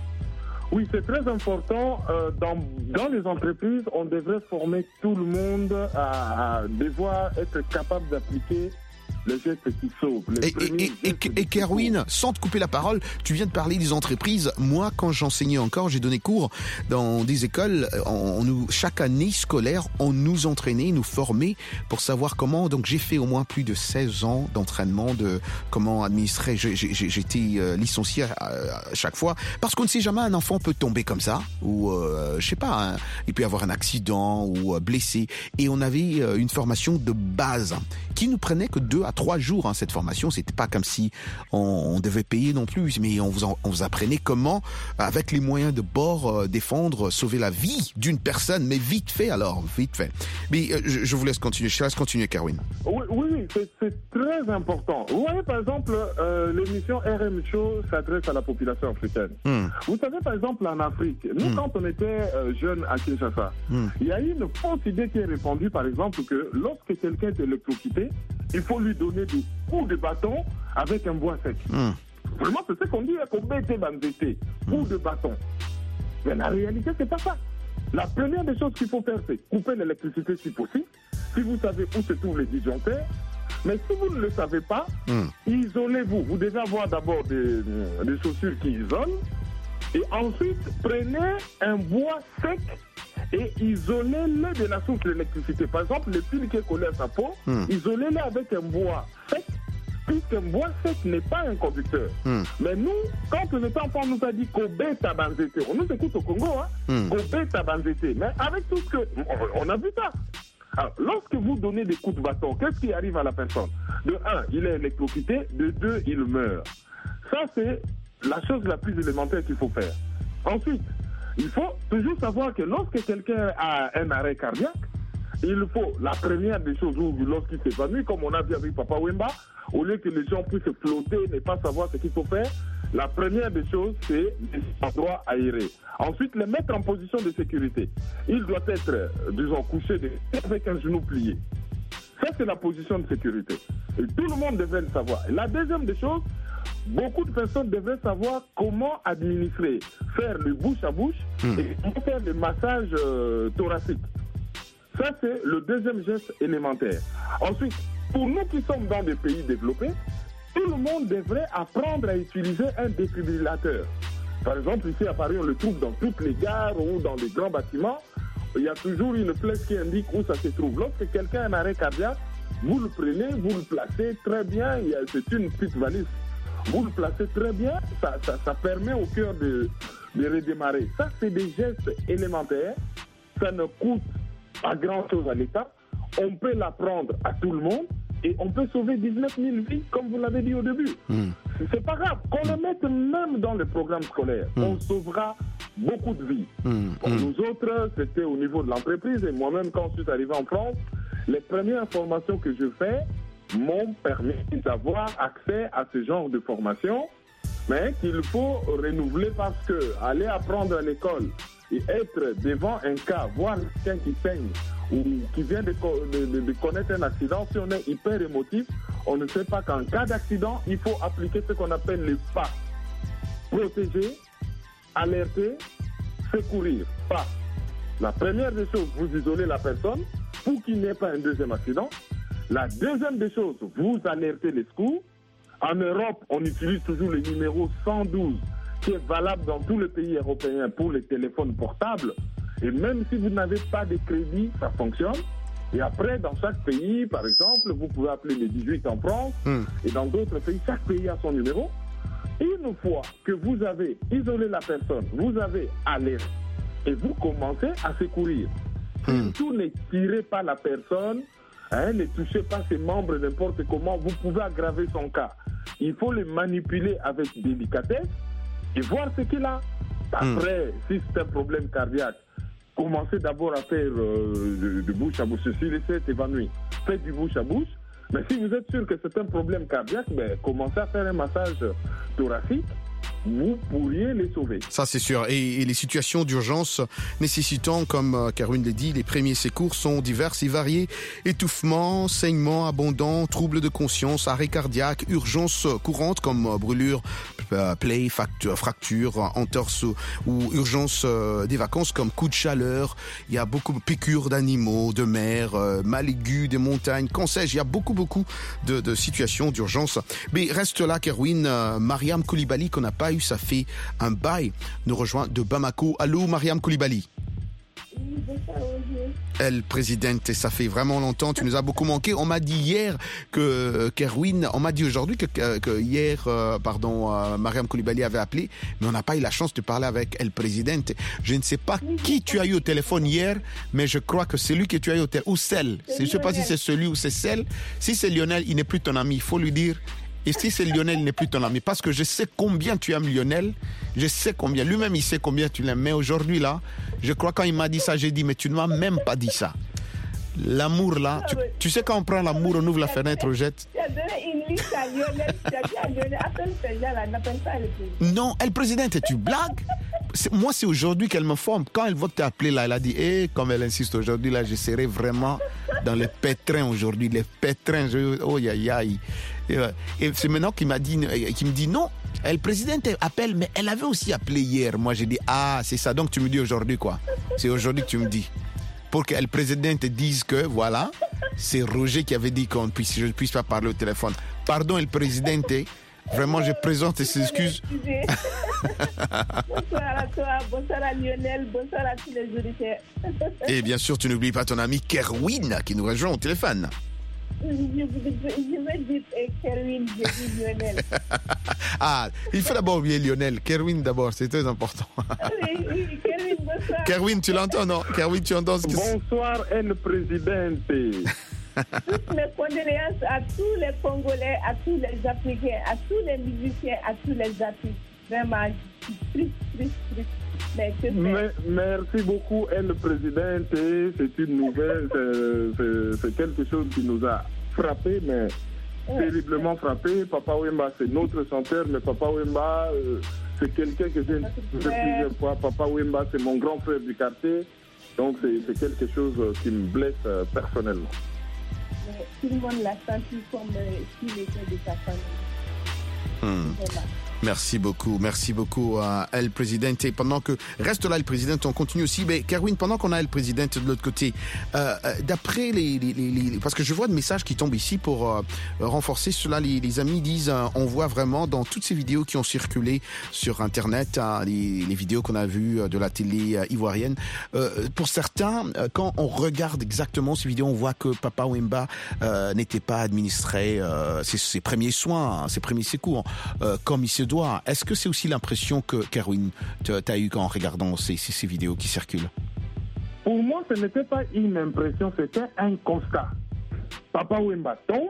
Oui, c'est très important. Euh, dans, dans les entreprises, on devrait former tout le monde à, à devoir être capable d'appliquer les gestes qui sauvent. Les et, et, et, et, et Kerwin, sans te couper la parole, tu viens de parler des entreprises. Moi, quand j'enseignais encore, j'ai donné cours dans des écoles. On, on nous, chaque année scolaire, on nous entraînait, nous formait pour savoir comment. Donc, j'ai fait au moins plus de seize ans d'entraînement de comment administrer. J'ai, j'ai, j'étais euh, licencié à, à chaque fois parce qu'on ne sait jamais, un enfant peut tomber comme ça ou euh, je sais pas, hein, il peut y avoir un accident ou euh, blessé. Et on avait euh, une formation de base qui nous prenait que deux à trois jours, hein, cette formation. C'était pas comme si on, on devait payer non plus, mais on vous, en, on vous apprenait comment, avec les moyens de bord, euh, défendre, sauver la vie d'une personne, mais vite fait alors, vite fait. Mais euh, je, je vous laisse continuer, je laisse continuer, Kerwin. Oui, oui, c'est, c'est très important. Vous voyez, par exemple, euh, l'émission R M Show s'adresse à la population africaine. Mm. Vous savez, par exemple, en Afrique, nous, mm. quand on était euh, jeunes à Kinshasa, mm. il y a eu une fausse idée qui est répandue, par exemple, que lorsque quelqu'un est électrocuté, il faut lui donner des coups de bâton avec un bois sec. Mm. Vraiment, c'est ce qu'on dit, qu'on bête bandité, coups de bâton. Mais la réalité, c'est pas ça. La première des choses qu'il faut faire, c'est couper l'électricité si possible. Si vous savez où se trouvent les disjoncteurs, mais si vous ne le savez pas, mm. isolez-vous. Vous devez avoir d'abord des, des chaussures qui isolent. Et ensuite, prenez un bois sec et isolez-le de la source d'électricité. Par exemple, le fil qui est collé à sa peau, mm. isolez-le avec un bois sec, puisqu'un bois sec n'est pas un conducteur. Mm. Mais nous, quand on était enfant, on nous a dit Kobe Tabanzete. On nous écoute au Congo, hein, mm. Kobe Tabanzete. Mais avec tout ce que... On a vu ça. Alors, lorsque vous donnez des coups de bâton, qu'est-ce qui arrive à la personne? De un, il est électrocuté. De deux, il meurt. Ça, c'est la chose la plus élémentaire qu'il faut faire. Ensuite, il faut toujours savoir que lorsque quelqu'un a un arrêt cardiaque, il faut, la première des choses, où lorsqu'il s'évanouit, comme on a vu avec Papa Wemba, au lieu que les gens puissent flotter, ne pas savoir ce qu'il faut faire, la première des choses, c'est des endroits aérés. Ensuite, les mettre en position de sécurité. Il doit être, disons, couché de, avec un genou plié. Ça, c'est la position de sécurité. Et tout le monde devrait le savoir. Et la deuxième des choses, beaucoup de personnes devraient savoir comment administrer, faire le bouche à bouche mmh. et comment faire le massage euh, thoracique. Ça, c'est le deuxième geste élémentaire. Ensuite, pour nous qui sommes dans des pays développés, tout le monde devrait apprendre à utiliser un défibrillateur. Par exemple, ici à Paris, on le trouve dans toutes les gares ou dans les grands bâtiments. Il y a toujours une flèche qui indique où ça se trouve. Lorsque quelqu'un a un arrêt cardiaque, vous le prenez, vous le placez très bien. C'est une petite valise. Vous le placez très bien, ça, ça, ça permet au cœur de, de redémarrer. Ça, c'est des gestes élémentaires. Ça ne coûte pas grand-chose à l'État. On peut l'apprendre à tout le monde et on peut sauver dix-neuf mille vies, comme vous l'avez dit au début. Mm. C'est pas grave. Qu'on le mette même dans le programme scolaire, mm. on sauvera beaucoup de vies. Mm. Pour mm. nous autres, c'était au niveau de l'entreprise et moi-même, quand je suis arrivé en France, les premières formations que je fais m'ont permis d'avoir accès à ce genre de formation, mais qu'il faut renouveler parce que aller apprendre à l'école et être devant un cas, voir quelqu'un qui saigne ou qui vient de, de, de connaître un accident, si on est hyper émotif, on ne sait pas qu'en cas d'accident, il faut appliquer ce qu'on appelle les pas. Protéger, alerter, secourir. Pas. La première des choses, vous isolez la personne pour qu'il n'y ait pas un deuxième accident. La deuxième des choses, vous alertez les secours. En Europe, on utilise toujours le numéro cent douze, qui est valable dans tous les pays européens pour les téléphones portables. Et même si vous n'avez pas de crédit, ça fonctionne. Et après, dans chaque pays, par exemple, vous pouvez appeler les dix-huit en France. Mm. Et dans d'autres pays, chaque pays a son numéro. Une fois que vous avez isolé la personne, vous avez alerté et vous commencez à secourir. Mm. Surtout ne tirez pas la personne, hein, ne touchez pas ses membres n'importe comment, vous pouvez aggraver son cas. Il faut le manipuler avec délicatesse et voir ce qu'il a. Après, mm. si c'est un problème cardiaque, commencez d'abord à faire euh, de, de bouche à bouche. Si le est évanoui, faites du bouche à bouche. Mais si vous êtes sûr que c'est un problème cardiaque, ben, commencez à faire un massage thoracique. Vous pourriez les sauver. Ça, c'est sûr. Et, et les situations d'urgence nécessitant, comme euh, Karine l'a dit, les premiers secours sont divers et variés. Étouffement, saignement abondant, troubles de conscience, arrêt cardiaque, urgences courantes comme euh, brûlure, euh, plaie, fracture, fracture entorse ou, ou urgence euh, des vacances comme coup de chaleur. Il y a beaucoup de piqûres d'animaux, de mer, euh, mal aigu des montagnes, qu'en sais-je. Il y a beaucoup, beaucoup de, de situations d'urgence. Mais reste là, Kerwin, euh, Mariam Koulibaly, qu'on n'a pas eu, ça fait un bail, nous rejoint de Bamako. Allô, Mariam Koulibaly. Oui, bonsoir, Elle, présidente, ça fait vraiment longtemps, tu nous as beaucoup manqué. On m'a dit hier que Kerwin, on m'a dit aujourd'hui que, que, que hier, euh, pardon, euh, Mariam Koulibaly avait appelé, mais on n'a pas eu la chance de parler avec elle, présidente. Je ne sais pas qui tu as eu au téléphone hier, mais je crois que c'est lui que tu as eu au téléphone, ou celle. Je ne sais pas si c'est celui ou c'est celle. Si c'est Lionel, il n'est plus ton ami, il faut lui dire. Et si c'est Lionel, il n'est plus ton ami. Parce que je sais combien tu aimes Lionel. Je sais combien. Lui-même, il sait combien tu l'aimes. Mais aujourd'hui, là, je crois quand il m'a dit ça, j'ai dit, mais tu ne m'as même pas dit ça. L'amour, là, tu, tu sais quand on prend l'amour, on ouvre la fenêtre, on jette. Tu as donné une liste à Lionel. Tu as dit à Lionel, appelle ces gens-là, n'appelle pas le président. Non, elle, présidente, tu blagues? C'est, moi, c'est aujourd'hui qu'elle me forme. Quand elle voit que tu as appelé, là, elle a dit, eh, comme elle insiste aujourd'hui, là, je serai vraiment dans les pétrins aujourd'hui. Les pétrins, je, oh, aïe, aïe. Et, et c'est maintenant qu'il m'a dit, qu'il me dit non. Elle, présidente, appelle, mais elle avait aussi appelé hier. Moi, j'ai dit, ah, c'est ça. Donc, tu me dis aujourd'hui, quoi. C'est aujourd'hui que tu me dis. Pour que le président te dise que, voilà, c'est Roger qui avait dit qu'on puisse, je ne puisse pas parler au téléphone. Pardon, le président, vraiment, je présente ses excuses. Bonsoir à toi, bonsoir à Lionel, bonsoir à tous les auditeurs. Et bien sûr, tu n'oublies pas ton ami Kerwin qui nous rejoint au téléphone. je, je vais dire eh, Kerwin, je dis Lionel. Ah, il faut d'abord oublier Lionel. Kerwin d'abord, c'est très important. Oui, oui, Kerwin, bonsoir. Kerwin, tu l'entends, non? Kerwin, tu entends ce que c'est? Bonsoir, El Presidente. Toutes mes condoléances à tous les Congolais, à tous les Africains, à tous les musiciens, à tous les artistes. Vraiment, je suis triste, triste, triste. Mais que Mais, merci beaucoup, El Presidente. C'est une nouvelle, c'est, c'est, c'est quelque chose qui nous a frappé, mais terriblement frappé. Papa Wemba, c'est notre chanteur, mais Papa Wemba, euh, c'est quelqu'un que j'ai vu plusieurs fois. Papa Wemba, c'est mon grand frère du quartier. Donc, c'est, c'est quelque chose qui me blesse euh, personnellement. Mais tout le monde l'a senti comme euh, s'il était de sa famille. Hmm. Voilà. Merci beaucoup, merci beaucoup à El Presidente. Et pendant que reste là El Presidente, on continue aussi. Mais Kerwin, pendant qu'on a El Presidente de l'autre côté, euh, d'après les, les, les, les, parce que je vois des messages qui tombent ici pour euh, renforcer cela, les, les amis disent, euh, on voit vraiment dans toutes ces vidéos qui ont circulé sur Internet, hein, les, les vidéos qu'on a vues de la télé euh, ivoirienne. Euh, pour certains, euh, quand on regarde exactement ces vidéos, on voit que Papa Wemba euh, n'était pas administré euh, ses, ses premiers soins, hein, ses premiers secours, euh, comme il se doit. Est-ce que c'est aussi l'impression que, Kerwin, tu as eu en regardant ces, ces, ces vidéos qui circulent? Pour moi, ce n'était pas une impression, c'était un constat. Papa Wemba tombe,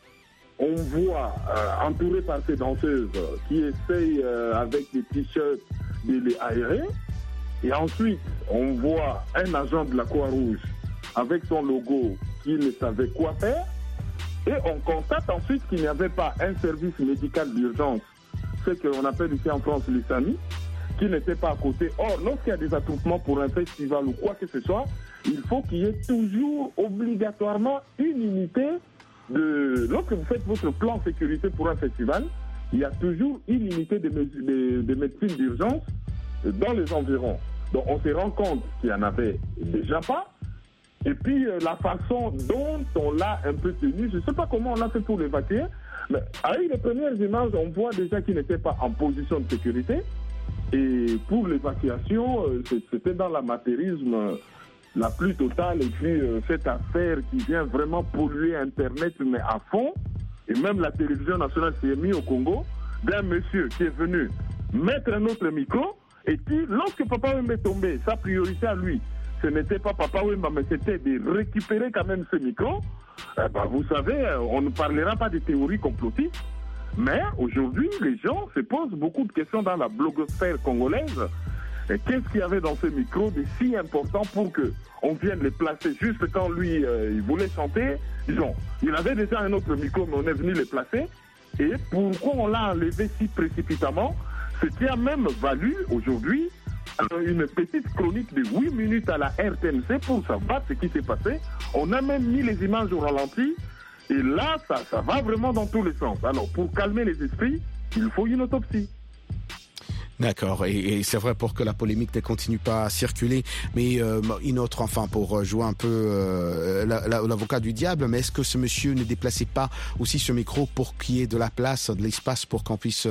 on voit, euh, entouré par ses danseuses qui essayent euh, avec des t-shirts de les aérer. Et ensuite, on voit un agent de la Croix-Rouge avec son logo qui ne savait quoi faire. Et on constate ensuite qu'il n'y avait pas un service médical d'urgence, ce qu'on appelle ici en France l'U S A M I, qui n'était pas à côté. Or, lorsqu'il y a des attroupements pour un festival ou quoi que ce soit, il faut qu'il y ait toujours obligatoirement une unité de... Lorsque vous faites votre plan sécurité pour un festival, il y a toujours une unité de, de, de médecine d'urgence dans les environs. Donc on se rend compte qu'il n'y en avait déjà pas. Et puis euh, la façon dont on l'a un peu tenu, je ne sais pas comment on l'a fait pour l'évacuer, mais avec les premières images, on voit déjà qu'il n'était pas en position de sécurité. Et pour l'évacuation, euh, c'était dans l'amateurisme euh, la plus totale. Et puis euh, cette affaire qui vient vraiment polluer Internet, mais à fond, et même la télévision nationale s'est mise au Congo, d'un monsieur qui est venu mettre un autre micro, et puis lorsque Papa Wemba est tombé, sa priorité à lui, ce n'était pas Papa Wemba, mais c'était de récupérer quand même ce micro. Eh ben, vous savez, on ne parlera pas de théories complotistes, mais aujourd'hui, les gens se posent beaucoup de questions dans la blogosphère congolaise. Et qu'est-ce qu'il y avait dans ce micro de si important pour qu'on vienne les placer juste quand lui, euh, il voulait chanter? Disons, il avait déjà un autre micro, mais on est venu les placer. Et pourquoi on l'a enlevé si précipitamment? Ce qui a même valu aujourd'hui une petite chronique de huit minutes à la R T N C pour savoir ce qui s'est passé. On a même mis les images au ralenti. Et là, ça, ça va vraiment dans tous les sens. Alors, pour calmer les esprits, il faut une autopsie. D'accord, et, et c'est vrai pour que la polémique ne continue pas à circuler, mais euh, une autre, enfin, pour jouer un peu euh, la, la, l'avocat du diable, mais est-ce que ce monsieur ne déplaçait pas aussi ce micro pour qu'il y ait de la place, de l'espace pour qu'on puisse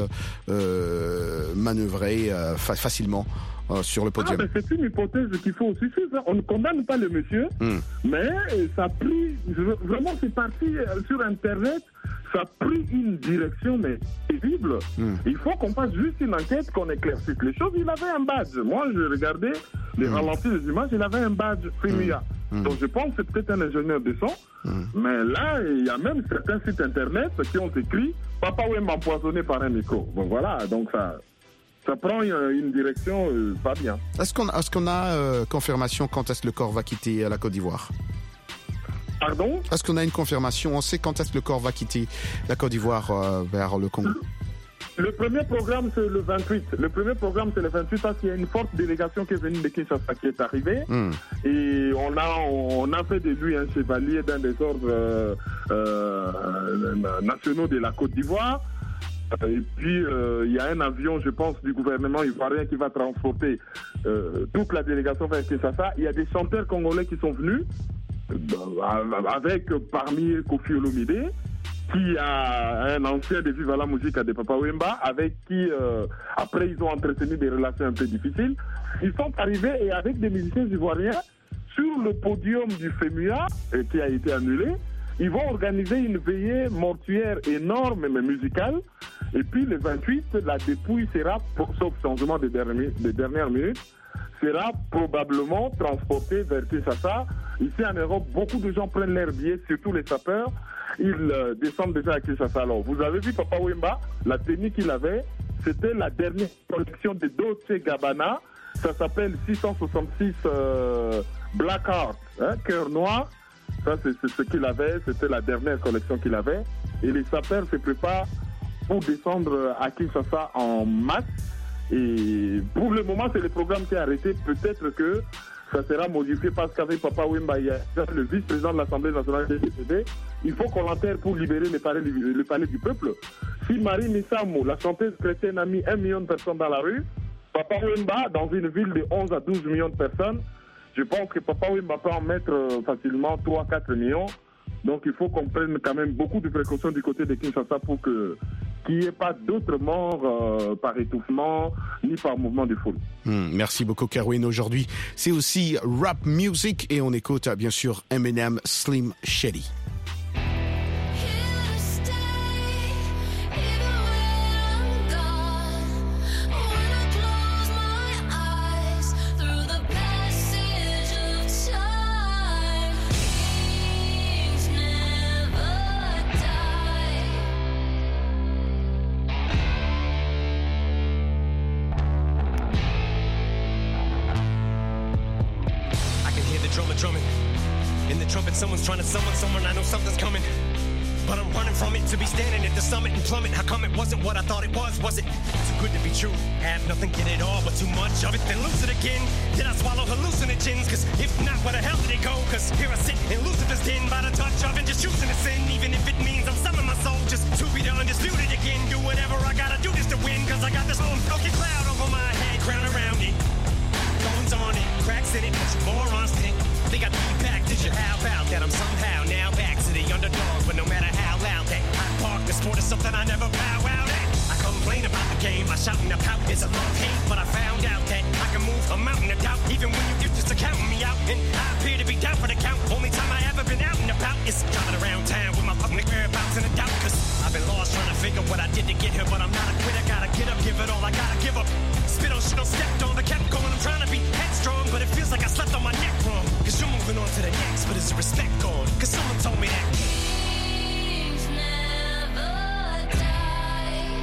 euh, manœuvrer euh, fa- facilement euh, sur le podium? Ah, ben c'est une hypothèse qu'il faut aussi suivre. On ne condamne pas le monsieur, mm. mais ça a pris, vraiment c'est parti sur Internet, ça a pris une direction mais terrible. Mm. Il faut qu'on fasse juste une enquête, qu'on éclaircisse les choses. Il avait un badge. Moi, je regardais les mm. ralentis des images, il avait un badge FEMUA. Mm. Donc je pense que c'est peut-être un ingénieur de son. Mm. Mais là, il y a même certains sites Internet qui ont écrit « Papa Wemba empoisonné par un micro ». Bon voilà, donc ça... Ça prend une direction euh, pas bien. Est-ce qu'on, est-ce qu'on a euh, confirmation quand est-ce que le corps va quitter la Côte d'Ivoire? Pardon? Est-ce qu'on a une confirmation? On sait quand est-ce que le corps va quitter la Côte d'Ivoire euh, vers le Congo? Le premier programme, c'est le vingt-huit. Le premier programme, c'est le vingt-huit parce qu'il y a une forte délégation qui est venue de Kinshasa qui est arrivée. Mm. Et on a, on a fait de lui un chevalier d'un des ordres euh, euh, nationaux de la Côte d'Ivoire. Et puis, il euh, y a un avion, je pense, du gouvernement ivoirien qui va transporter euh, toute la délégation vers Kinshasa. Il y a des chanteurs congolais qui sont venus, euh, avec parmi Kofi Olomide, qui a un ancien de Viva la Musique de Papa Wemba, avec qui, euh, après, ils ont entretenu des relations un peu difficiles. Ils sont arrivés et avec des musiciens ivoiriens sur le podium du FEMUA, euh, qui a été annulé. Ils vont organiser une veillée mortuaire énorme mais musicale. Et puis le vingt-huit, la dépouille sera, sauf changement des dernières, des dernières minutes, sera probablement transportée vers Kinshasa. Ici en Europe, beaucoup de gens prennent leurs billets, surtout les sapeurs. Ils euh, descendent déjà à Kinshasa. Alors, vous avez vu Papa Wemba, la tenue qu'il avait, c'était la dernière collection de Dolce Gabbana. Ça s'appelle six cent soixante-six euh, Black Heart, hein, cœur noir. Ça, c'est, c'est ce qu'il avait. C'était la dernière collection qu'il avait. Et les sapeurs se préparent pour descendre à Kinshasa en masse. Et pour le moment, c'est le programme qui est arrêté. Peut-être que ça sera modifié parce qu'avec Papa Wemba, le vice-président de l'Assemblée nationale qui est décédé, il faut qu'on l'enterre pour libérer le palais, le palais du peuple. Si Marie Missamo, la chanteuse chrétienne, a mis un million de personnes dans la rue, Papa Wemba, dans une ville de onze à douze millions de personnes, je pense que Papa Wemba peut en mettre facilement trois à quatre millions. Donc il faut qu'on prenne quand même beaucoup de précautions du côté de Kinshasa pour que qu'il n'y ait pas d'autres morts euh, par étouffement ni par mouvement de foule. Mmh, merci beaucoup Kerwin. Aujourd'hui, c'est aussi rap music et on écoute bien sûr Eminem, Slim Shady. Someone's trying to summon someone, I know something's coming. But I'm running from it to be standing at the summit and plummet. How come it wasn't what I thought it was? Was it too good to be true? Have nothing, get it all, but too much of it, then lose it again. Did I swallow hallucinogens? Cause if not, where the hell did it go? Cause here I sit in Lucifer's den by the touch of it, just choosing to sin. Even if it means I'm selling my soul just to be the undisputed again. Do whatever I gotta do just to win. Cause I got this whole milky cloud over my head, crown around it. Goings on it, cracks in it, but you morons didn't. Think I'd be back, did you? How about that? I'm somehow now back to the underdog, but no matter how loud that I park, the sport is something I never bow out at. I complain about the game, I shout and I pout, it's a love hate, but I found out that I can move a mountain of doubt, even when you used to counting me out, and I appear to be down for the count. Only time I ever been out and about is driving around town with my public whereabouts in a doubt, cause I've been lost trying to figure what I did to get here, but I'm not a quitter, gotta get up, give it all, I gotta give up. Spit on shit on stepped on, but kept going, I'm trying to be headstrong, but it feels like I slept on my neck wrong. Cause you're moving on to the next, but is the respect gone? Cause someone told me that Dreams never die.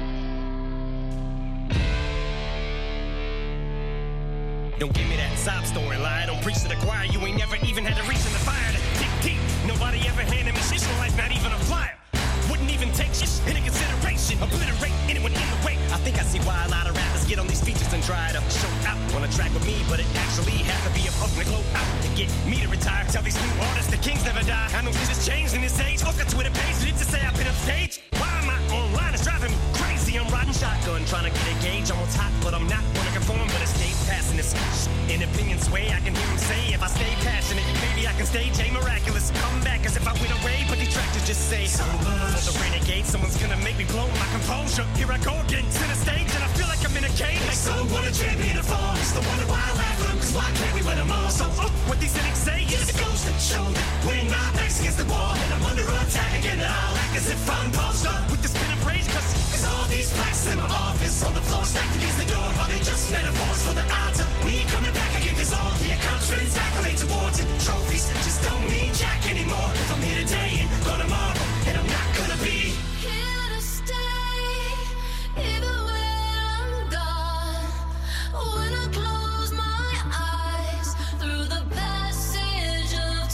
don't give me that sob story lie. Don't preach to the choir, you ain't never even had to reach in the fire to dig deep. Nobody ever handed me shit, in life, not even a flyer. Wouldn't even take shit into consideration. Obliterate anyone in the way. I think I see why a lot of rappers get on these features and try to show out on a track with me, but it actually has to be a public glow out to get me to retire. Tell these new artists the kings never die. I know this has changed in this age. Off the Twitter page, did it to say I've been upstage? Why am I online? It's driving me crazy. I'm riding shotgun, trying to get a gauge. I'm on top, but I'm not gonna conform, but escape passing this in opinion sway. I can hear him say, if I stay passionate, maybe I can stay J miraculous. Come back as if I went away, but detractors just say so much. For the renegade, someone's gonna make me blow my composure. Here I go again, center stage, and I feel like I'm in a cage. Like, so what a champion of fall. It's the wonder why I laugh at him, cause why can't we win them all? So, oh, what these cynics say is it goes to show that we're not backs against the wall, and I'm under attack again, and I'll act as if I'm posed up with the spin and praise, cause, cause all these plaques in my office on the floor stacked against the door, are they just metaphors for the odds of me coming back again? Cause all the accomplishments accolades, awards, and trophies just don't mean jack anymore. If I'm here today and gone tomorrow, and I'm not gonna be Here to stay, even when I'm gone. When I close my eyes through the passage of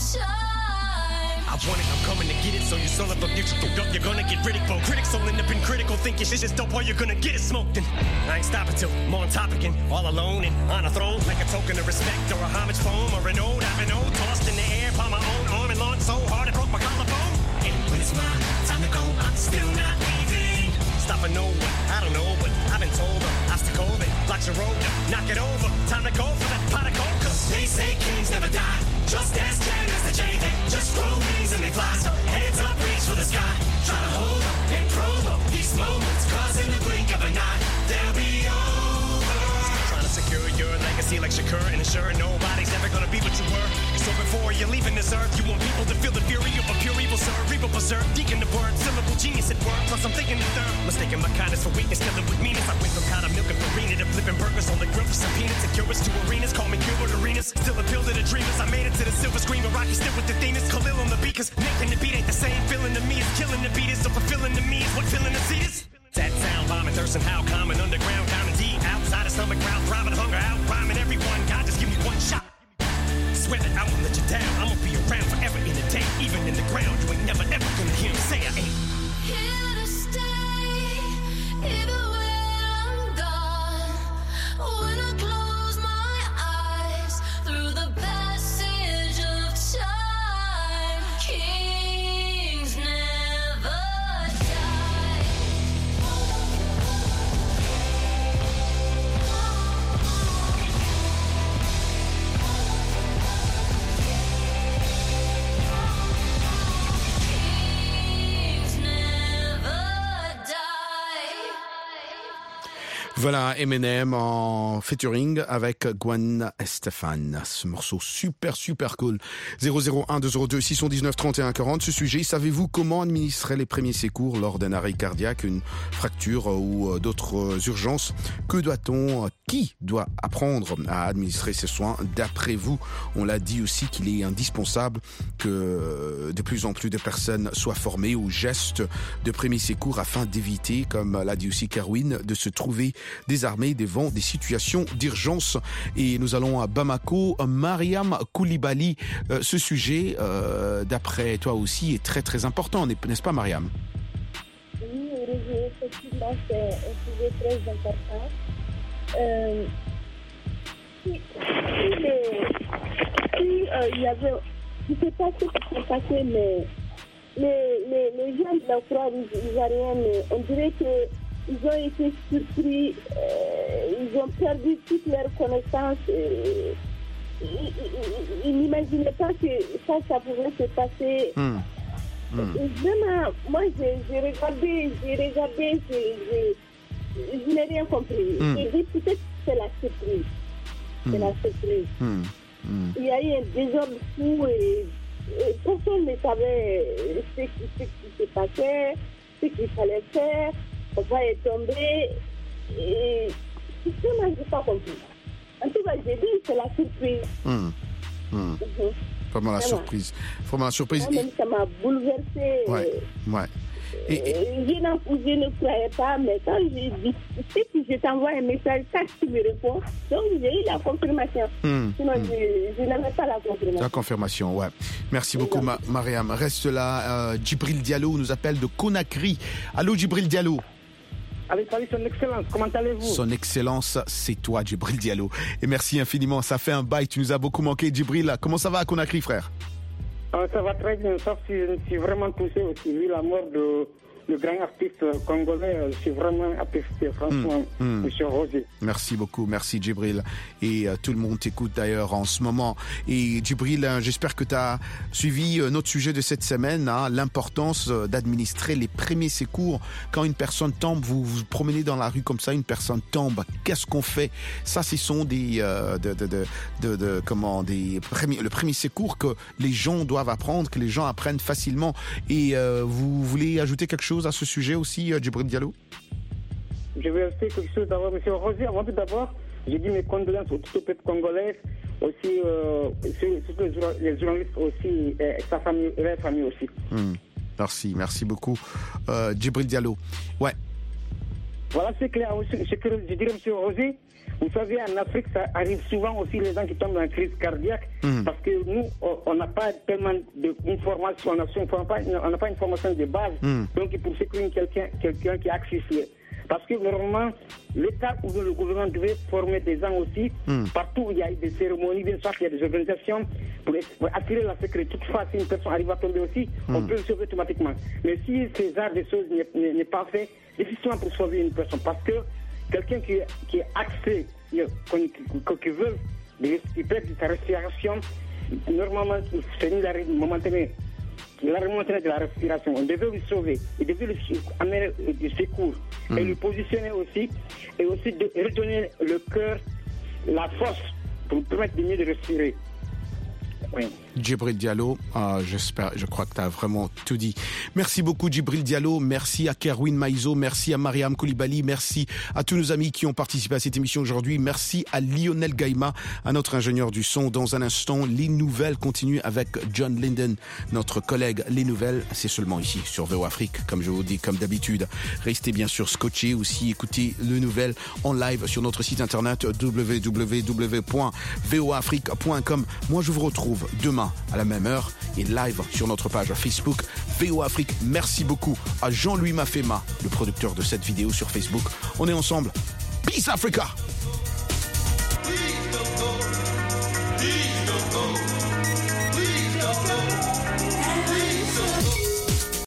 time. I want it, I'm coming to get it, so you son of a bitch, you're gonna get ridiculed. Critics all end up in critical thinking shit just dope, all you're gonna get is smoked. And I ain't stopping till I'm on top again, all alone and on a throne, like a token of respect or a homage poem or an ode I've been old, tossed in the air by my own arm and launched so hard it broke my collarbone. And when it's my time to go, I'm still not leaving. Stopping no one, I don't know, but I've been told an obstacle that blocks your road, knock it over. Time to go for that pot of gold, cause they say kings never die. Just as Jan as the J, they just grow wings and they fly. So hands up, reach for the sky. Try to hold up and probe up these moments, cause in the blink of an eye, they'll be over. Trying to secure your legacy like Shakur and ensure nobody's ever gonna be what you were. So before you're leaving this earth, you want people to feel the fury of a pure evil weakness for weakness, killing with meanness. I went from powder milk and farina to flipping burgers on the grill for some peanuts and curious to arenas. Call me Gilbert Arenas, still appeal to the dreamers. I made it to the silver screen, but Rocky still with the themes. Khalil on the beat, cause making the beat ain't the same feeling to me as killing the beat is. So fulfilling the me is what filling the seat is. That sound, bombing, thirsting, how common, underground, diamond D, outside of stomach, crowd, thriving, hunger, out, rhyming everyone. God, just give me one shot. Swear that I won't let you down. I'ma be around forever in the day, even in the ground. You ain't never ever gonna hear me say I ain't here to stay, even when I'm gone. When I close my eyes through the passage of time, kings never die. Voilà Eminem en featuring avec Gwen Stefani. Ce morceau super super cool. zéro zéro un deux zéro deux six un neuf trente et un quarante. Ce sujet, savez-vous comment administrer les premiers secours lors d'un arrêt cardiaque, une fracture ou d'autres urgences? Que doit-on, qui doit apprendre à administrer ces soins? D'après vous, on l'a dit aussi qu'il est indispensable que de plus en plus de personnes soient formées aux gestes de premiers secours afin d'éviter, comme l'a dit aussi Kerwin, de se trouver désarmés devant des situations d'urgence. Et nous allons à Bamako. Mariam Koulibaly, euh, ce sujet, euh, d'après toi aussi, est très très important, n'est-ce pas Mariam? Oui, effectivement, c'est un sujet très important. Euh, si si, les, si euh, il y avait, je ne sais pas ce qui s'est passé, mais les, les, les gens de la Croix-Rouge ivoirienne, on dirait que ils ont été surpris, euh, ils ont perdu toutes leurs connaissances. Euh, ils, ils, ils n'imaginaient pas que ça, ça pouvait se passer. Mmh. Mmh. Vraiment, moi, j'ai, j'ai regardé, j'ai regardé, j'ai, j'ai, je n'ai rien compris. Mmh. J'ai dit peut-être que c'est la surprise. Mmh. C'est la surprise. Mmh. Mmh. Il y a eu un désordre fou et, et personne ne savait ce qui, ce qui se passait, ce qu'il fallait faire. On va être tombé et moi, je n'ai pas compris. En tout cas, j'ai dit c'est la surprise. Mmh. Mmh. Mmh. Vraiment la Vraiment. surprise. Vraiment la surprise. Moi, même, ça m'a bouleversée. Ouais, ouais. Et, et... Je, je ne croyais pas, mais quand j'ai dit, si je t'envoie un message, quand tu me réponds, donc j'ai eu la confirmation. Mmh. Sinon, mmh. je, je n'avais pas la confirmation. La confirmation, ouais. Merci beaucoup, Ma- Mariam. Reste là. Euh, Djibril Diallo nous appelle de Conakry. Allô, Djibril Diallo. Allez, salut, Son Excellence, comment allez-vous? Son Excellence, c'est toi, Djibril Diallo. Et merci infiniment, ça fait un bail, tu nous as beaucoup manqué, Djibril. Comment ça va à Conakry, frère? euh, Ça va très bien, sauf si je suis vraiment touché aussi, vu la mort de le grand artiste congolais. Je suis vraiment apprécié, franchement, mmh, mmh. Monsieur Roger. Merci beaucoup, merci Djibril. Et euh, tout le monde t'écoute d'ailleurs en ce moment. Et Djibril, euh, j'espère que tu as suivi euh, notre sujet de cette semaine, hein, l'importance euh, d'administrer les premiers secours. Quand une personne tombe, vous vous promenez dans la rue comme ça, une personne tombe, qu'est-ce qu'on fait? Ça, ce sont des, euh, de, de, de, de, de, comment, des premiers, le premier secours que les gens doivent apprendre, que les gens apprennent facilement. Et euh, vous voulez ajouter quelque chose à ce sujet aussi, euh, Djibril Diallo? Je vais ajouter quelque chose d'abord, monsieur Roger. Avant tout d'abord, j'ai dit mes condoléances au tout au peuple congolais, aussi, euh, surtout les journalistes aussi, et sa famille, et leur famille aussi. Mmh. Merci, merci beaucoup, euh, Djibril Diallo. Ouais. Voilà, c'est clair aussi, ce que je dirais, monsieur Roger. Vous savez, en Afrique, ça arrive souvent aussi les gens qui tombent dans une crise cardiaque, mmh. parce que nous, on n'a pas tellement d'informations, on n'a pas une formation de base, mmh. donc pour secourir quelqu'un, quelqu'un qui est accessible. Parce que normalement, l'État ou le gouvernement devait former des gens aussi, mmh. partout où il y a des cérémonies, bien sûr, il y a des organisations pour, pour assurer la sécurité. Toutefois, si une personne arrive à tomber aussi, mmh. on peut le sauver automatiquement. Mais si ces genres de choses n'est, n'est pas fait, difficilement pour sauver une personne. Parce que quelqu'un qui, qui est axé, qui, qui veut qui perd sa respiration, normalement, c'est une arrêt momentané. L'arrêt momentané de la respiration, on devait le sauver, il devait lui amener du secours mmh. et le positionner aussi, et aussi de redonner le cœur, la force pour permettre de mieux de respirer. Oui. Djibril Diallo, euh, j'espère, je crois que tu as vraiment tout dit. Merci beaucoup Djibril Diallo, merci à Kerwin Maïzo, merci à Mariam Koulibaly, merci à tous nos amis qui ont participé à cette émission aujourd'hui, merci à Lionel Gaïma, à notre ingénieur du son. Dans un instant, les nouvelles continuent avec John Linden, notre collègue. Les nouvelles, c'est seulement ici sur V O Afrique, comme je vous dis, comme d'habitude. Restez bien sûr scotchés aussi, écoutez les nouvelles en live sur notre site internet w w w point v o afrique point com. Moi, je vous retrouve demain à la même heure et live sur notre page Facebook V O Afrique. Merci beaucoup à Jean-Louis Mafema, le producteur de cette vidéo sur Facebook. On est ensemble. Peace Africa!